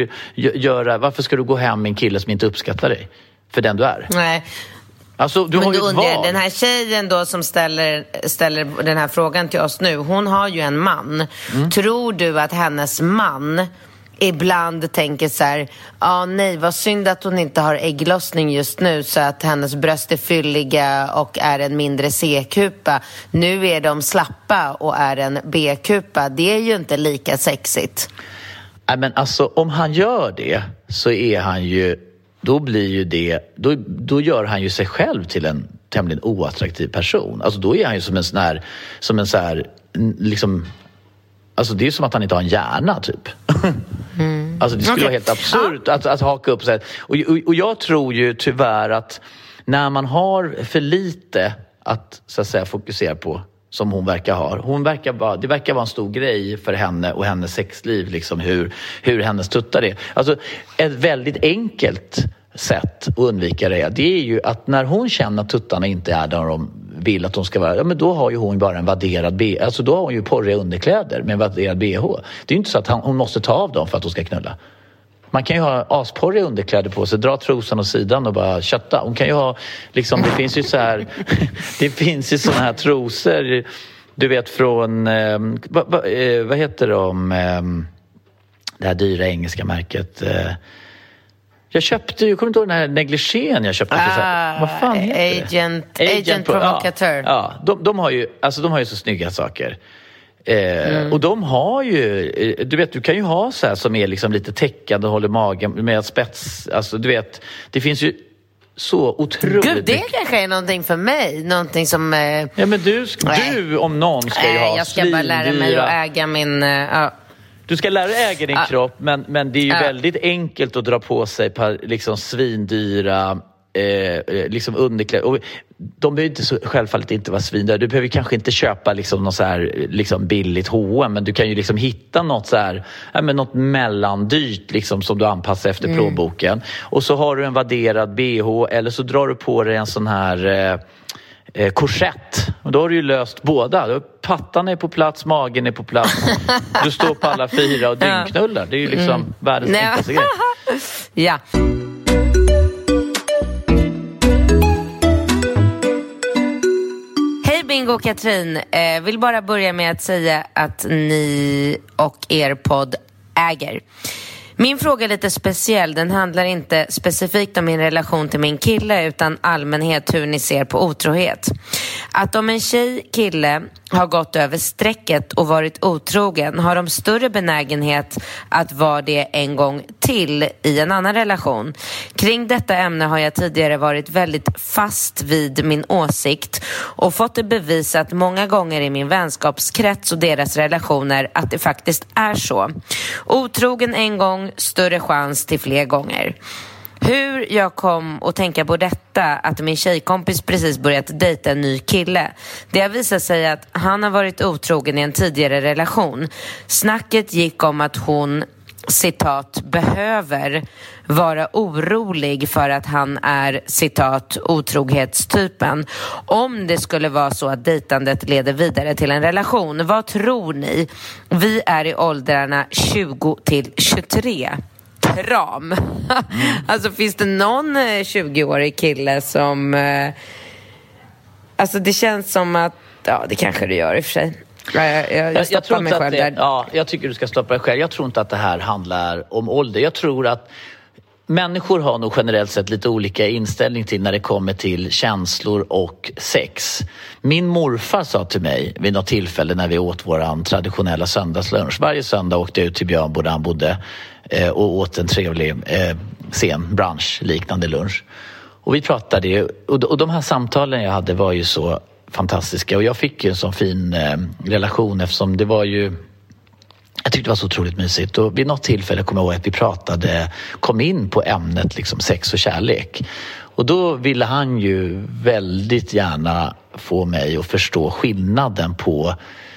ska du gå hem med en kille som inte uppskattar dig för den du är? Nej. Alltså, du men har ju då undrar den här tjejen då som ställer den här frågan till oss nu, hon har ju en man. Tror du att hennes man ibland tänker så här, nej, vad synd att hon inte har ägglossning just nu så att hennes bröst är fylliga och är en mindre C-kupa. Nu är de slappa och är en B-kupa. Det är ju inte lika sexigt. Nej, men alltså om han gör det så är han ju, då blir ju det, då gör han ju sig själv till en tämligen oattraktiv person. Alltså då är han ju som en så här liksom, alltså det är som att han inte har en hjärna typ. Alltså det skulle vara helt absurt att haka upp sig. Och jag tror ju tyvärr att när man har för lite att så att säga fokusera på, som hon verkar ha. Det verkar vara en stor grej för henne och hennes sexliv liksom, hur hennes tuttar är. Alltså ett väldigt enkelt sätt att undvika det är ju att när hon känner att tuttarna inte är där de vill att de ska vara, ja men då har ju hon bara en vadderad BH. Alltså då har hon ju porriga underkläder med en vadderad BH. Det är ju inte så att hon måste ta av dem för att hon ska knulla. Man kan ju ha asporriga underkläder på sig, dra trosan åt sidan och bara kötta. Hon kan ju ha, liksom, det finns ju så här, det finns ju såna här trosor, du vet från, vad heter de, det här dyra engelska märket. Jag kommer inte ihåg den här negligén jag köpte. Vad fan heter det? Agent Provocateur. Ja, de har ju så snygga saker. Och de har ju, du vet, du kan ju ha så här som är liksom lite täckande och håller magen med spets, alltså du vet, det finns ju så otroligt. Gud, det kanske är någonting för mig, någonting som ja men du om någon ska ju ha. Jag ska bara lära mig att äga min Du ska lära dig äga din kropp, men det är ju väldigt enkelt att dra på sig liksom svindyra liksom underkläder. Och de behöver inte självfallet inte vara svindyra. Du behöver kanske inte köpa liksom något så här liksom billigt H&M, men du kan ju liksom hitta något så här, något mellandyrt liksom, som du anpassar efter plånboken. Och så har du en vadderad BH, eller så drar du på dig en sån här korsett. Och då har du ju löst båda. Pattan är på plats, magen är på plats. Du står på alla 4 och dyngknullar. Det är ju liksom världens enklaste grej. Ja. Hej Bingo och Katrin. Vill bara börja med att säga att ni och er podd äger. Min fråga är lite speciell. Den handlar inte specifikt om min relation till min kille, utan allmänhet hur ni ser på otrohet. Att om en kille har gått över strecket och varit otrogen, har de större benägenhet att vara det en gång till i en annan relation. Kring detta ämne har jag tidigare varit väldigt fast vid min åsikt och fått det bevisat många gånger i min vänskapskrets och deras relationer att det faktiskt är så. Otrogen en gång, större chans till fler gånger. Hur jag kom att tänka på detta, att min tjejkompis precis börjat dejta en ny kille. Det har visat sig att han har varit otrogen i en tidigare relation. Snacket gick om att hon, citat, behöver vara orolig för att han är, citat, otroghetstypen. Om det skulle vara så att dejtandet leder vidare till en relation, vad tror ni? Vi är i åldrarna 20 till 23. Kram. Alltså finns det någon 20-årig kille som alltså det känns som att det kanske det gör i och för sig. Jag stoppar mig själv där. Ja, jag tycker du ska stoppa dig själv. Jag tror inte att det här handlar om ålder. Jag tror att människor har nog generellt sett lite olika inställning till när det kommer till känslor och sex. Min morfar sa till mig vid något tillfälle när vi åt våran traditionella söndagslunch. Varje söndag åkte jag ut till Björnbo där han bodde och åt en trevlig sen brunch, liknande lunch. Och vi pratade och de här samtalen jag hade var ju så fantastiska. Och jag fick ju en sån fin relation eftersom det var ju, jag tyckte det var så otroligt mysigt. Och vid något tillfälle kom jag ihåg att vi kom in på ämnet liksom sex och kärlek. Och då ville han ju väldigt gärna få mig att förstå skillnaden på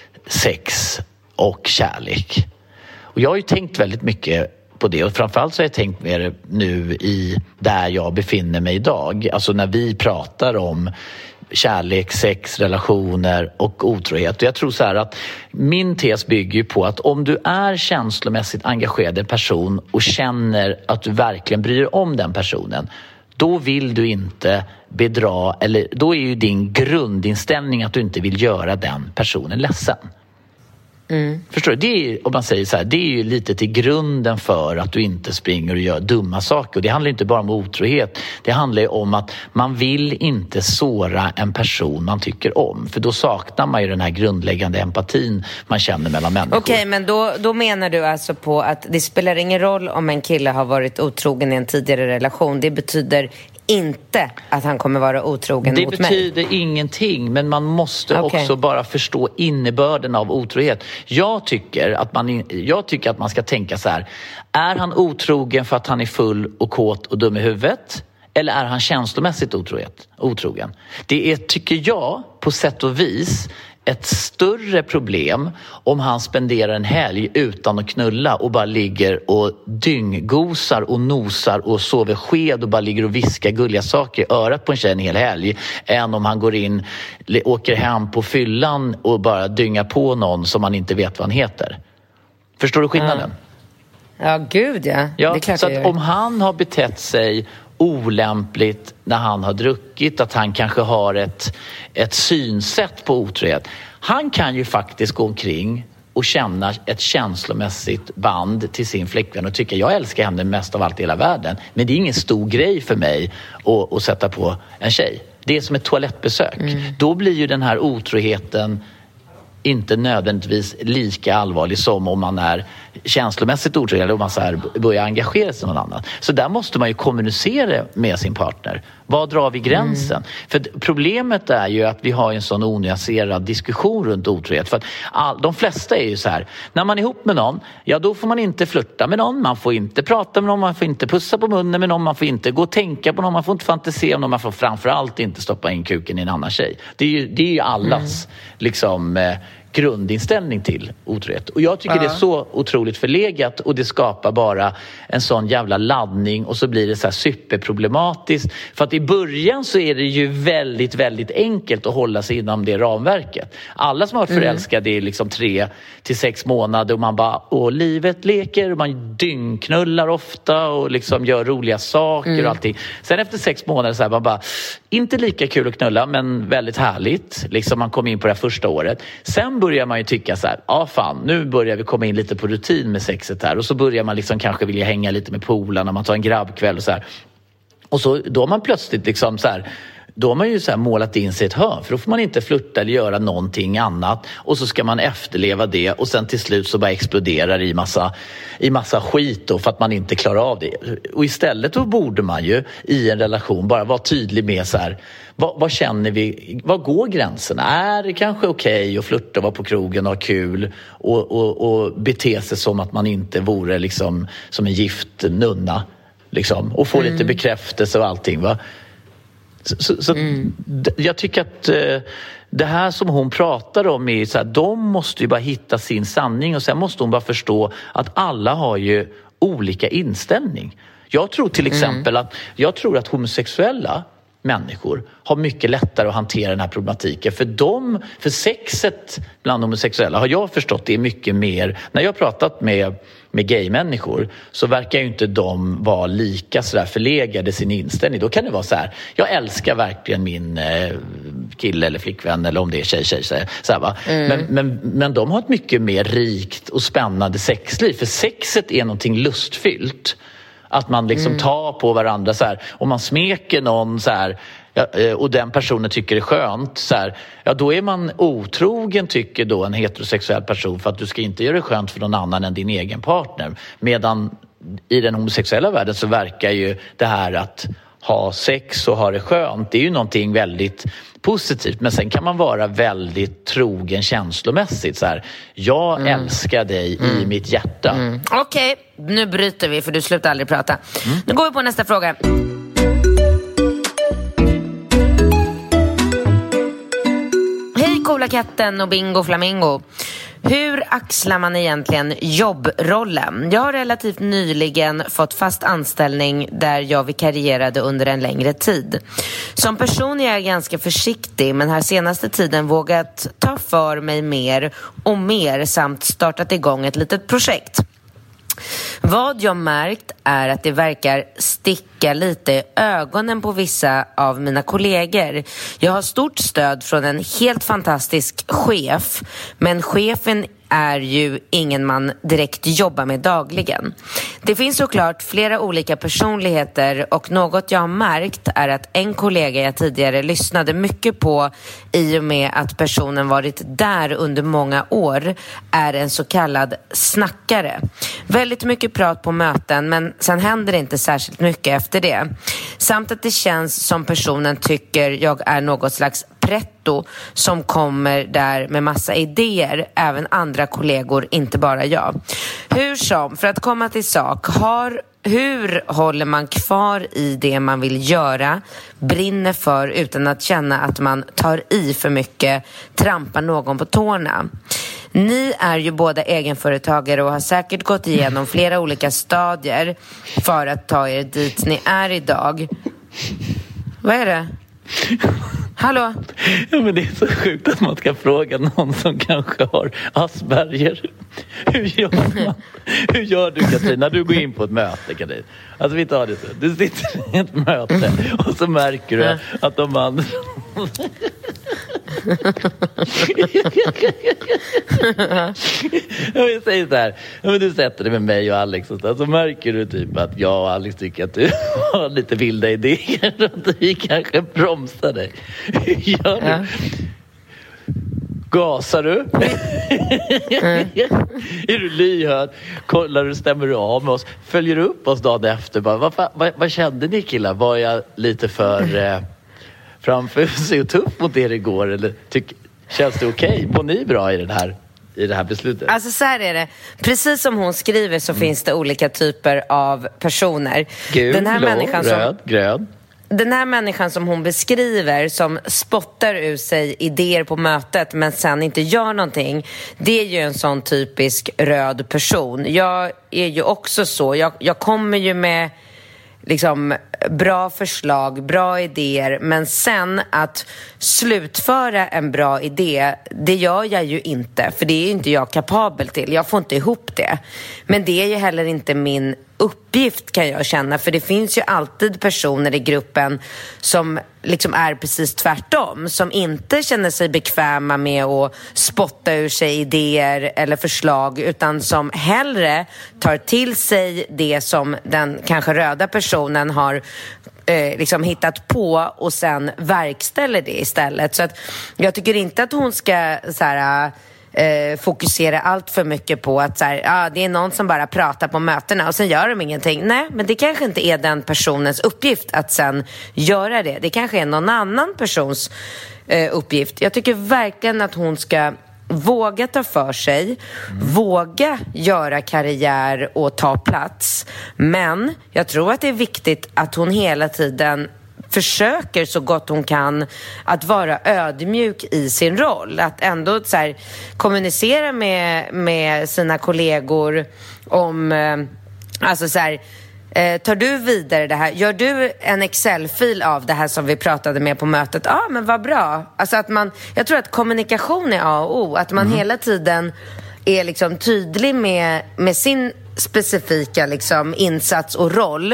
sex och kärlek. Och jag har ju tänkt väldigt mycket på det, och framförallt så har jag tänkt mer nu i där jag befinner mig idag. Alltså när vi pratar om kärlek, sex, relationer och otrohet. Och jag tror så här att min tes bygger ju på att om du är känslomässigt engagerad i en person och känner att du verkligen bryr dig om den personen, då vill du inte bedra, eller då är ju din grundinställning att du inte vill göra den personen ledsen. Förstår du? Det är, om man säger så här, det är ju lite till grunden för att du inte springer och gör dumma saker. Och det handlar inte bara om otrohet. Det handlar ju om att man vill inte såra en person man tycker om. För då saknar man ju den här grundläggande empatin man känner mellan människor. Okej, men då menar du alltså på att det spelar ingen roll om en kille har varit otrogen i en tidigare relation. Det betyder inte att han kommer vara otrogen mot mig. Det betyder ingenting, men man måste också bara förstå innebörden av otrohet. Jag tycker att man ska tänka så här: är han otrogen för att han är full och kåt och dum i huvudet? Eller är han känslomässigt otrogen? Det är, tycker jag, på sätt och vis ett större problem om han spenderar en helg utan att knulla och bara ligger och dynggosar och nosar och sover sked och bara ligger och viskar gulliga saker i örat på en tjej en hel helg, än om han går in, åker hem på fyllan och bara dyngar på någon som man inte vet vad han heter. Förstår du skillnaden? Ja, gud ja. Det är klart så att om han har betett sig olämpligt när han har druckit, att han kanske har ett synsätt på otrohet. Han kan ju faktiskt gå omkring och känna ett känslomässigt band till sin flickvän och tycka jag älskar henne mest av allt i hela världen. Men det är ingen stor grej för mig att sätta på en tjej. Det är som ett toalettbesök. Då blir ju den här otroheten inte nödvändigtvis lika allvarlig som om man är känslomässigt otrogen eller om man så här börjar engagera sig i någon annan. Så där måste man ju kommunicera med sin partner. Var drar vi gränsen? För problemet är ju att vi har en sån onyanserad diskussion runt otrohet. För att de flesta är ju så här, när man är ihop med någon, ja då får man inte flirta med någon, man får inte prata med någon, man får inte pussa på munnen med någon, man får inte gå och tänka på någon, man får inte fantisera om någon, man får framförallt inte stoppa in kuken i en annan tjej. Det är ju allas liksom grundinställning till otrohet. Och jag tycker det är så otroligt förlegat, och det skapar bara en sån jävla laddning, och så blir det så här superproblematiskt. För att i början så är det ju väldigt, väldigt enkelt att hålla sig inom det ramverket. Alla som har varit förälskade i liksom 3 till 6 månader, och man bara, och livet leker, och man dyngknullar ofta och liksom gör roliga saker och allting. Sen efter 6 månader så här, man bara, inte lika kul att knulla, men väldigt härligt. Liksom man kom in på det här första året. Sen börjar man ju tycka så här, ja fan, nu börjar vi komma in lite på rutin med sexet här. Och så börjar man liksom kanske vilja hänga lite med polarna, man tar en grabbkväll och så här. Och så då har man plötsligt liksom så här, då har man ju så här målat in sig ett hörn, för då får man inte flirta eller göra någonting annat, och så ska man efterleva det, och sen till slut så bara exploderar i massa skit då, för att man inte klarar av det. Och istället då borde man ju i en relation bara vara tydlig med så här, vad känner vi, vad går gränserna? Är det kanske okej att flirta, vara på krogen och ha kul och bete sig som att man inte vore liksom som en gift nunna liksom, och få lite bekräftelse och allting, va? Så jag tycker att det här som hon pratar om är så här, de måste ju bara hitta sin sanning, och sen måste hon bara förstå att alla har ju olika inställning. Jag tror till exempel att homosexuella människor har mycket lättare att hantera den här problematiken, för sexet bland homosexuella har jag förstått det är mycket mer, när jag har pratat med gay-människor så verkar ju inte de vara lika sådär förlegade sin inställning. Då kan det vara så här, jag älskar verkligen min kille eller flickvän, eller om det är tjej så här, va? Men de har ett mycket mer rikt och spännande sexliv, för sexet är någonting lustfyllt. Att man liksom tar på varandra så här, om man smeker någon så här, och den personen tycker det är skönt så här, ja då är man otrogen, tycker då en heterosexuell person, för att du ska inte göra det skönt för någon annan än din egen partner. Medan i den homosexuella världen så verkar ju det här att ha sex och ha det skönt, det är ju någonting väldigt positivt, men sen kan man vara väldigt trogen känslomässigt så här, jag älskar dig i mitt hjärta. Okej, nu bryter vi, för du slutar aldrig prata. Nu går vi på nästa fråga. Hej Coola katten och Bingo Flamingo. Hur axlar man egentligen jobbrollen? Jag har relativt nyligen fått fast anställning där jag vikarierade under en längre tid. Som person är jag ganska försiktig, men här senaste tiden vågat ta för mig mer och mer samt startat igång ett litet projekt. Vad jag märkt är att det verkar sticka lite i ögonen på vissa av mina kollegor. Jag har stort stöd från en helt fantastisk chef, men chefen är ju ingen man direkt jobbar med dagligen. Det finns såklart flera olika personligheter, och något jag har märkt är att en kollega jag tidigare lyssnade mycket på i och med att personen varit där under många år är en så kallad snackare. Väldigt mycket prat på möten, men sen händer det inte särskilt mycket efter det. Samt att det känns som personen tycker jag är något slags pretto som kommer där med massa idéer, även andra kollegor, inte bara jag. Hur som, för att komma till sak, hur håller man kvar i det man vill göra, brinner för, utan att känna att man tar i för mycket, trampar någon på tårna? Ni är ju båda egenföretagare och har säkert gått igenom flera olika stadier för att ta er dit ni är idag. Vad är det? Hallå? Ja, men det är så sjukt att man ska fråga någon som kanske har Asperger. Hur gör man? Hur gör du, Katrin, när du går in på ett möte, Katrin? Alltså vi tar det så. Du sitter i ett möte och så märker du att de andra... Jag säger så här, men du sätter det med mig och Alex och så märker du typ att jag och Alex tycker att du har lite vilda idéer och vi kanske bromsar dig. Hur gör du? Gasar du? Är du lyhörd? Kollar du, stämmer du av med oss? Följer du upp oss dagen efter? Vad kände ni killar? Var jag lite för framför sig och tuff mot er igår? Eller känns det okej? Mår ni bra i det här beslutet? Alltså så här är det. Precis som hon skriver så finns det olika typer av personer. Gul, röd, grön. Den här människan som hon beskriver som spottar ur sig idéer på mötet men sen inte gör någonting, det är ju en sån typisk röd person. Jag är ju också så. Jag kommer ju med liksom bra förslag, bra idéer, men sen att slutföra en bra idé, det gör jag ju inte, för det är ju inte jag kapabel till. Jag får inte ihop det. Men det är ju heller inte min uppgift, kan jag känna, för det finns ju alltid personer i gruppen som liksom är precis tvärtom, som inte känner sig bekväma med att spotta ur sig idéer eller förslag, utan som hellre tar till sig det som den kanske röda personen har liksom hittat på och sen verkställer det istället. Så att jag tycker inte att hon ska så här fokusera allt för mycket på att så här, det är någon som bara pratar på mötena och sen gör de ingenting. Nej, men det kanske inte är den personens uppgift att sen göra det. Det kanske är någon annan persons uppgift. Jag tycker verkligen att hon ska våga ta för sig, våga göra karriär och ta plats. Men jag tror att det är viktigt att hon hela tiden försöker så gott hon kan att vara ödmjuk i sin roll. Att ändå så här, kommunicera med sina kollegor om alltså så här, tar du vidare det här? Gör du en Excel-fil av det här som vi pratade med på mötet? Ja, men vad bra. Alltså att jag tror att kommunikation är A och O. Att man hela tiden är liksom tydlig med sin specifika liksom insats och roll.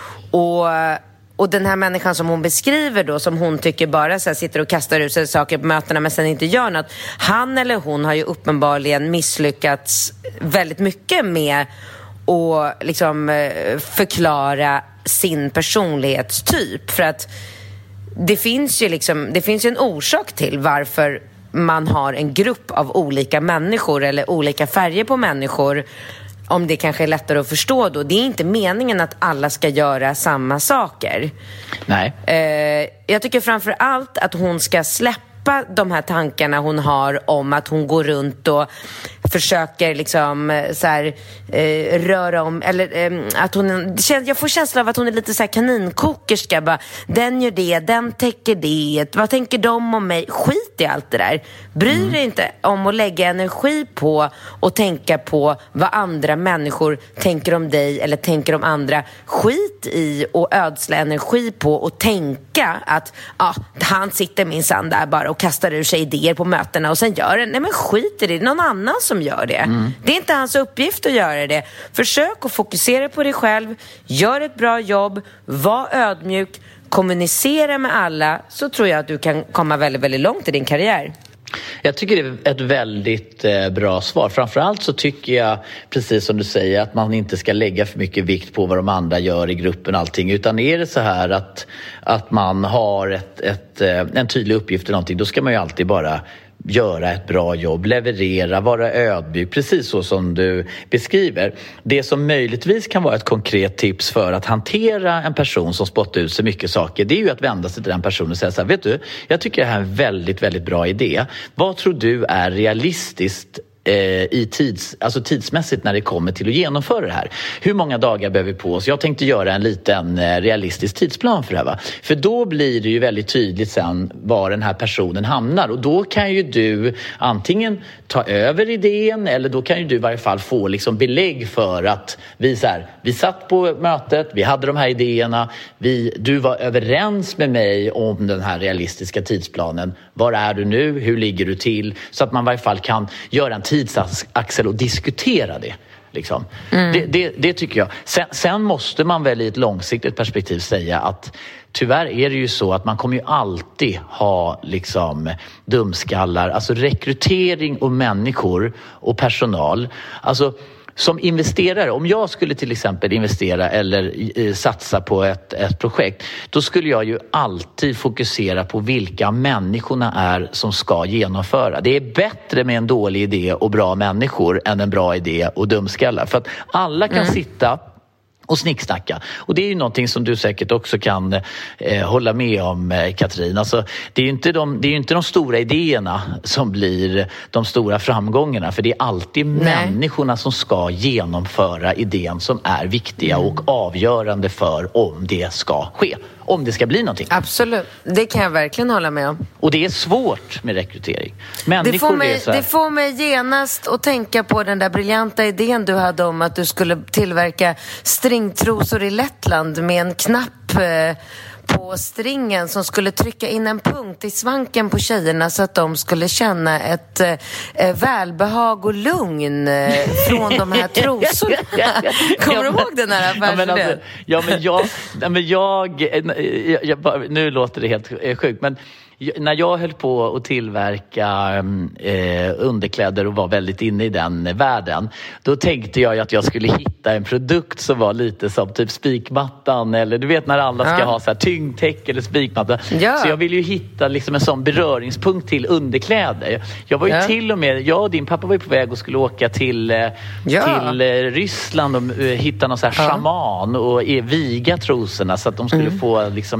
Och den här människan som hon beskriver då, som hon tycker bara så här, sitter och kastar ut sig saker på mötena men sen inte gör något. Han eller hon har ju uppenbarligen misslyckats väldigt mycket med och liksom förklara sin personlighetstyp, för att det finns ju en orsak till varför man har en grupp av olika människor eller olika färger på människor, om det kanske är lättare att förstå då. Det är inte meningen att alla ska göra samma saker. Nej. Jag tycker framför allt att hon ska släppa de här tankarna hon har om att hon går runt och försöker liksom så här, röra om, eller att hon, jag får känslan av att hon är lite så här kaninkokerska, bara, den gör det, den täcker det, vad tänker de om mig? Skit i allt det där. Bryr dig inte om att lägga energi på och tänka på vad andra människor tänker om dig eller tänker om andra. Skit i och ödsla energi på och tänka att han sitter minsann där bara och kastar ur sig idéer på mötena och sen gör det. Nej, men skit i det, någon annan som gör det. Det är inte hans uppgift att göra det. Försök att fokusera på dig själv, gör ett bra jobb, var ödmjuk, kommunicera med alla, så tror jag att du kan komma väldigt, väldigt långt i din karriär. Jag tycker det är ett väldigt bra svar. Framförallt så tycker jag, precis som du säger, att man inte ska lägga för mycket vikt på vad de andra gör i gruppen och allting. Utan är det så här att man har en tydlig uppgift eller någonting, då ska man ju alltid bara göra ett bra jobb, leverera, vara ödmjuk, precis så som du beskriver. Det som möjligtvis kan vara ett konkret tips för att hantera en person som spottar ut så mycket saker, det är ju att vända sig till den personen och säga så här: vet du, jag tycker det här är en väldigt, väldigt bra idé. Vad tror du är realistiskt tidsmässigt när det kommer till att genomföra det här? Hur många dagar behöver vi på oss? Jag tänkte göra en liten realistisk tidsplan för det här, va? För då blir det ju väldigt tydligt sen var den här personen hamnar, och då kan ju du antingen ta över idén, eller då kan ju du i varje fall få liksom belägg för att vi satt på mötet, vi hade de här idéerna, du var överens med mig om den här realistiska tidsplanen. Var är du nu? Hur ligger du till? Så att man i varje fall kan göra en tidsaxel och diskutera det. Liksom. Det tycker jag. Sen måste man väl i ett långsiktigt perspektiv säga att tyvärr är det ju så att man kommer ju alltid ha liksom dumskallar. Alltså rekrytering och människor och personal. Alltså som investerare, om jag skulle till exempel investera eller satsa på ett projekt, då skulle jag ju alltid fokusera på vilka människorna är som ska genomföra. Det är bättre med en dålig idé och bra människor än en bra idé och dumskallar. För att alla kan sitta och snicksnacka. Och det är ju någonting som du säkert också kan hålla med om, Katrin. Alltså, det är ju inte de stora idéerna som blir de stora framgångarna. För det är alltid människorna som ska genomföra idén som är viktiga och avgörande för om det ska ske. Om det ska bli någonting. Absolut, det kan jag verkligen hålla med om. Och det är svårt med rekrytering. Det får mig genast att tänka på den där briljanta idén du hade om att du skulle tillverka stringtrosor i Lettland med en knapp på stringen som skulle trycka in en punkt i svanken på tjejerna så att de skulle känna ett välbehag och lugn från de här trosorna. Kommer du ihåg den här affärsidén? Nu låter det helt sjukt, men när jag höll på att tillverka underkläder och var väldigt inne i den världen, då tänkte jag att jag skulle hitta en produkt som var lite som typ spikmattan, eller du vet när alla ska ha så här tyngdtäck eller spikmatta. Ja. Så jag ville ju hitta liksom en sån beröringspunkt till underkläder. Jag var ju till och med, jag och din pappa var ju på väg och skulle åka till Ryssland och hitta någon så här shaman och viga trosorna så att de skulle få liksom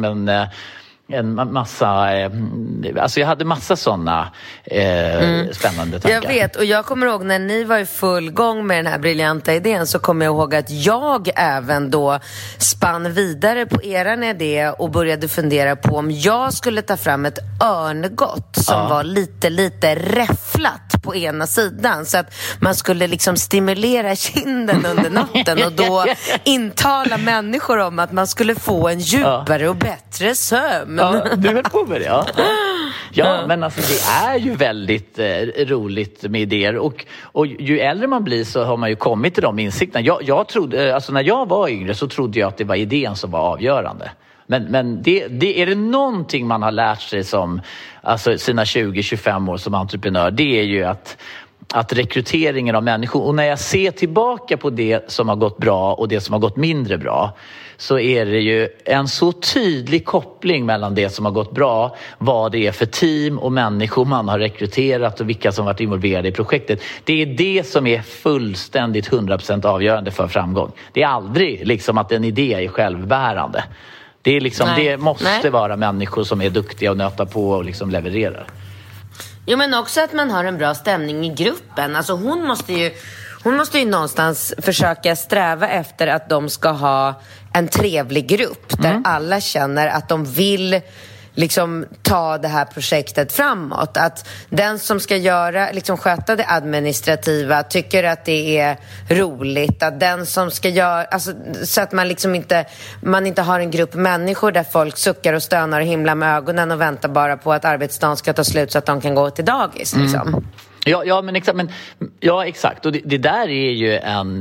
en massa, alltså jag hade massa sådana spännande tankar. Jag vet, och jag kommer ihåg när ni var i full gång med den här briljanta idén, så kommer jag ihåg att jag även då spann vidare på eran idé och började fundera på om jag skulle ta fram ett örngott som var lite räfflat på ena sidan, så att man skulle liksom stimulera kinden under natten och då intala människor om att man skulle få en djupare och bättre sömn. Ja, du höll på med det, ja, men alltså det är ju väldigt roligt med idéer och ju äldre man blir så har man ju kommit till de insikterna. Jag trodde, alltså när jag var yngre så trodde jag att det var idén som var avgörande. Men det är det någonting man har lärt sig som alltså sina 20-25 år som entreprenör, det är ju att rekryteringen av människor, och när jag ser tillbaka på det som har gått bra och det som har gått mindre bra, så är det ju en så tydlig koppling mellan det som har gått bra, vad det är för team och människor man har rekryterat och vilka som varit involverade i projektet. Det är det som är fullständigt 100% avgörande för framgång. Det är aldrig liksom att en idé är självbärande. Det är liksom, det måste vara människor som är duktiga och nöta på och liksom levererar. Jo, men också att man har en bra stämning i gruppen. Alltså hon måste ju någonstans försöka sträva efter att de ska ha en trevlig grupp där alla känner att de vill liksom ta det här projektet framåt. Att den som ska sköta det administrativa tycker att det är roligt. Att den som ska göra, alltså, så att man liksom inte har en grupp människor där folk suckar och stönar och himlar med ögonen och väntar bara på att arbetsdagen ska ta slut så att de kan gå till dagis liksom. Exakt. Och det där är ju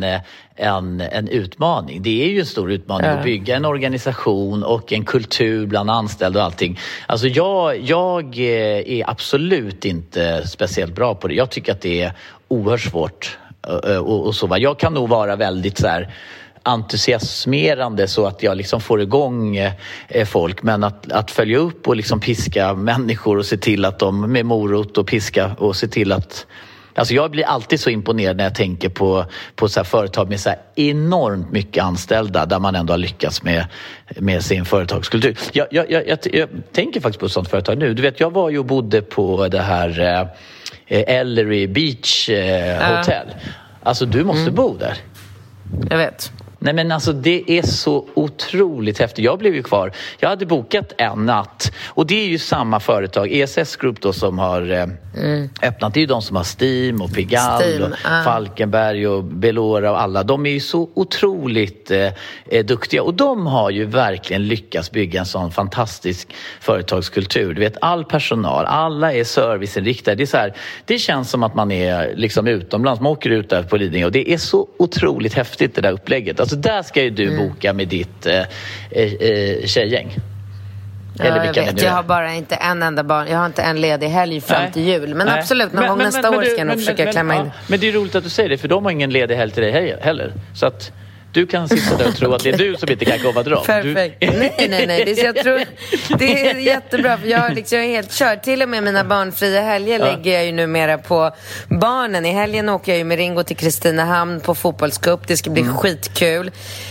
en utmaning. Det är ju en stor utmaning att bygga en organisation och en kultur bland anställda och allting. Alltså jag är absolut inte speciellt bra på det. Jag tycker att det är oerhört svårt och så. Jag kan nog vara väldigt så här entusiasmerande så att jag liksom får igång folk, men att följa upp och liksom piska människor och se till att de med morot och piska och se till att, alltså jag blir alltid så imponerad när jag tänker på så här företag med så här enormt mycket anställda där man ändå har lyckats med sin företagskultur. Jag tänker faktiskt på ett sånt företag nu. Du vet, jag var ju och bodde på det här Ellery Beach Hotel. Alltså du måste bo där. Jag vet. Nej, men alltså det är så otroligt häftigt. Jag blev ju kvar. Jag hade bokat en natt. Och det är ju samma företag, ESS Group då, som har öppnat. Det är ju de som har Steam och Pigalle och Falkenberg och Belora och alla. De är ju så otroligt duktiga. Och de har ju verkligen lyckats bygga en sån fantastisk företagskultur. Du vet, all personal, alla är serviceinriktade. Det är så här, det känns som att man är liksom utomlands. Man åker ut där på Lidingö och det är så otroligt häftigt det där upplägget. Alltså där ska ju du boka med ditt tjejgäng. Jag har bara inte en enda barn. Jag har inte en ledig helg fram till jul. Men absolut, någon gång nästa år ska jag nog försöka klämma in. Men det är roligt att du säger det, för de har ingen ledig helg till dig heller. Så att du kan sitta där och tro att det är du som inte kan komma till dem. Perfekt. Nej. Jag tror, det är jättebra. För jag är helt körd. Till och med mina barnfria helger lägger jag ju numera på barnen. I helgen åker jag ju med Ringo till Kristinehamn på fotbollscup. Det ska bli skitkul.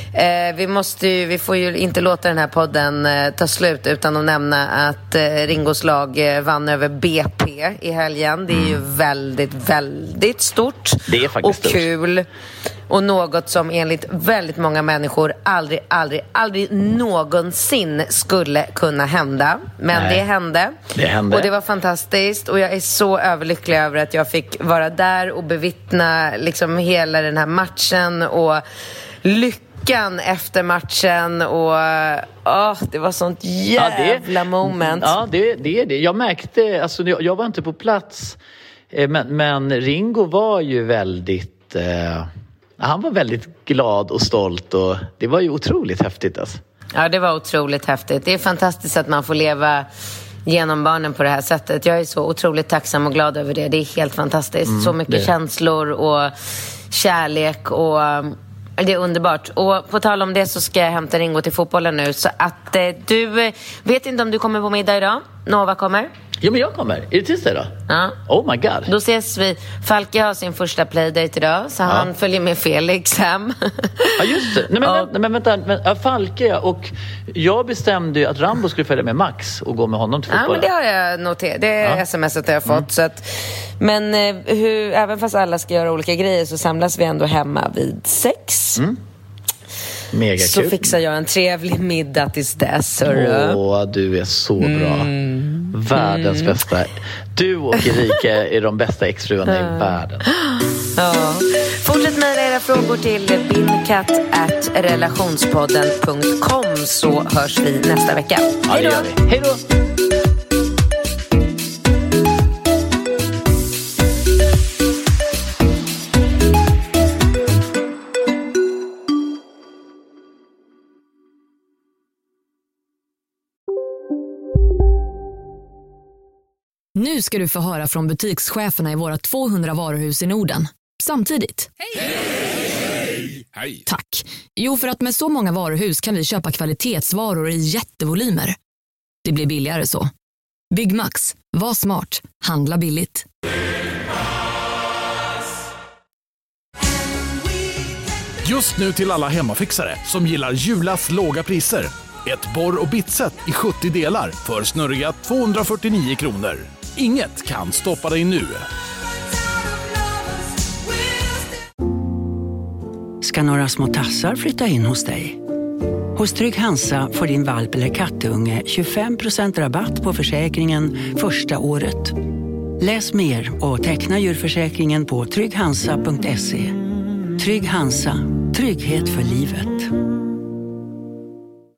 Vi får ju inte låta den här podden ta slut utan att nämna att Ringos lag vann över BP i helgen. Det är ju väldigt, väldigt stort. Det är faktiskt och kul. Och något som enligt väldigt många människor aldrig någonsin skulle kunna hända. Men det hände. Och det var fantastiskt. Och jag är så överlycklig över att jag fick vara där och bevittna liksom hela den här matchen. Och lyckan efter matchen. Och det var sånt jävla moment. Ja, det är det. Jag märkte, alltså jag var inte på plats. Men Ringo var ju väldigt... Han var väldigt glad och stolt och det var ju otroligt häftigt alltså. Ja, det var otroligt häftigt. Det är fantastiskt att man får leva genom barnen på det här sättet. Jag är så otroligt tacksam och glad över det. Det är helt fantastiskt. Så mycket känslor och kärlek och det är underbart. Och på tal om det så ska jag hämta Ringo till fotbollen nu. Så att du vet inte om du kommer på middag idag. Nova kommer. Ja, men jag kommer. Är det tisdag då? Ja. Oh my god. Då ses vi. Falke har sin första playdate idag. Så han följer med Felix hem. Ja, just det. Nej, men vänta. Falke, och jag bestämde ju att Rambo skulle följa med Max och gå med honom till fotbollen. Ja, men det har jag noterat. Det är sms:et jag har fått. Så att, men även fast alla ska göra olika grejer så samlas vi ändå hemma vid 6. Mega så kul. Fixar jag en trevlig middag tills dess. Du är så bra. Världens bästa. Du och Erika är de bästa exfruarna i världen. Fortsätt med era frågor till binkat@relationspodden.com så hörs vi nästa vecka. Ja, det gör vi. Hej då! Nu ska du få höra från butikscheferna i våra 200 varuhus i Norden. Samtidigt. Hej! Tack. Jo, för att med så många varuhus kan vi köpa kvalitetsvaror i jättevolymer. Det blir billigare så. Byggmax. Var smart. Handla billigt. Just nu till alla hemmafixare som gillar Julas låga priser. Ett borr- och bitset i 70 delar för snurriga 249 kronor. Inget kan stoppa dig nu. Ska några små tassar flytta in hos dig? Hos Trygg Hansa får din valp eller kattunge 25% rabatt på försäkringen första året. Läs mer och teckna djurförsäkringen på trygghansa.se. Trygg Hansa. Trygghet för livet.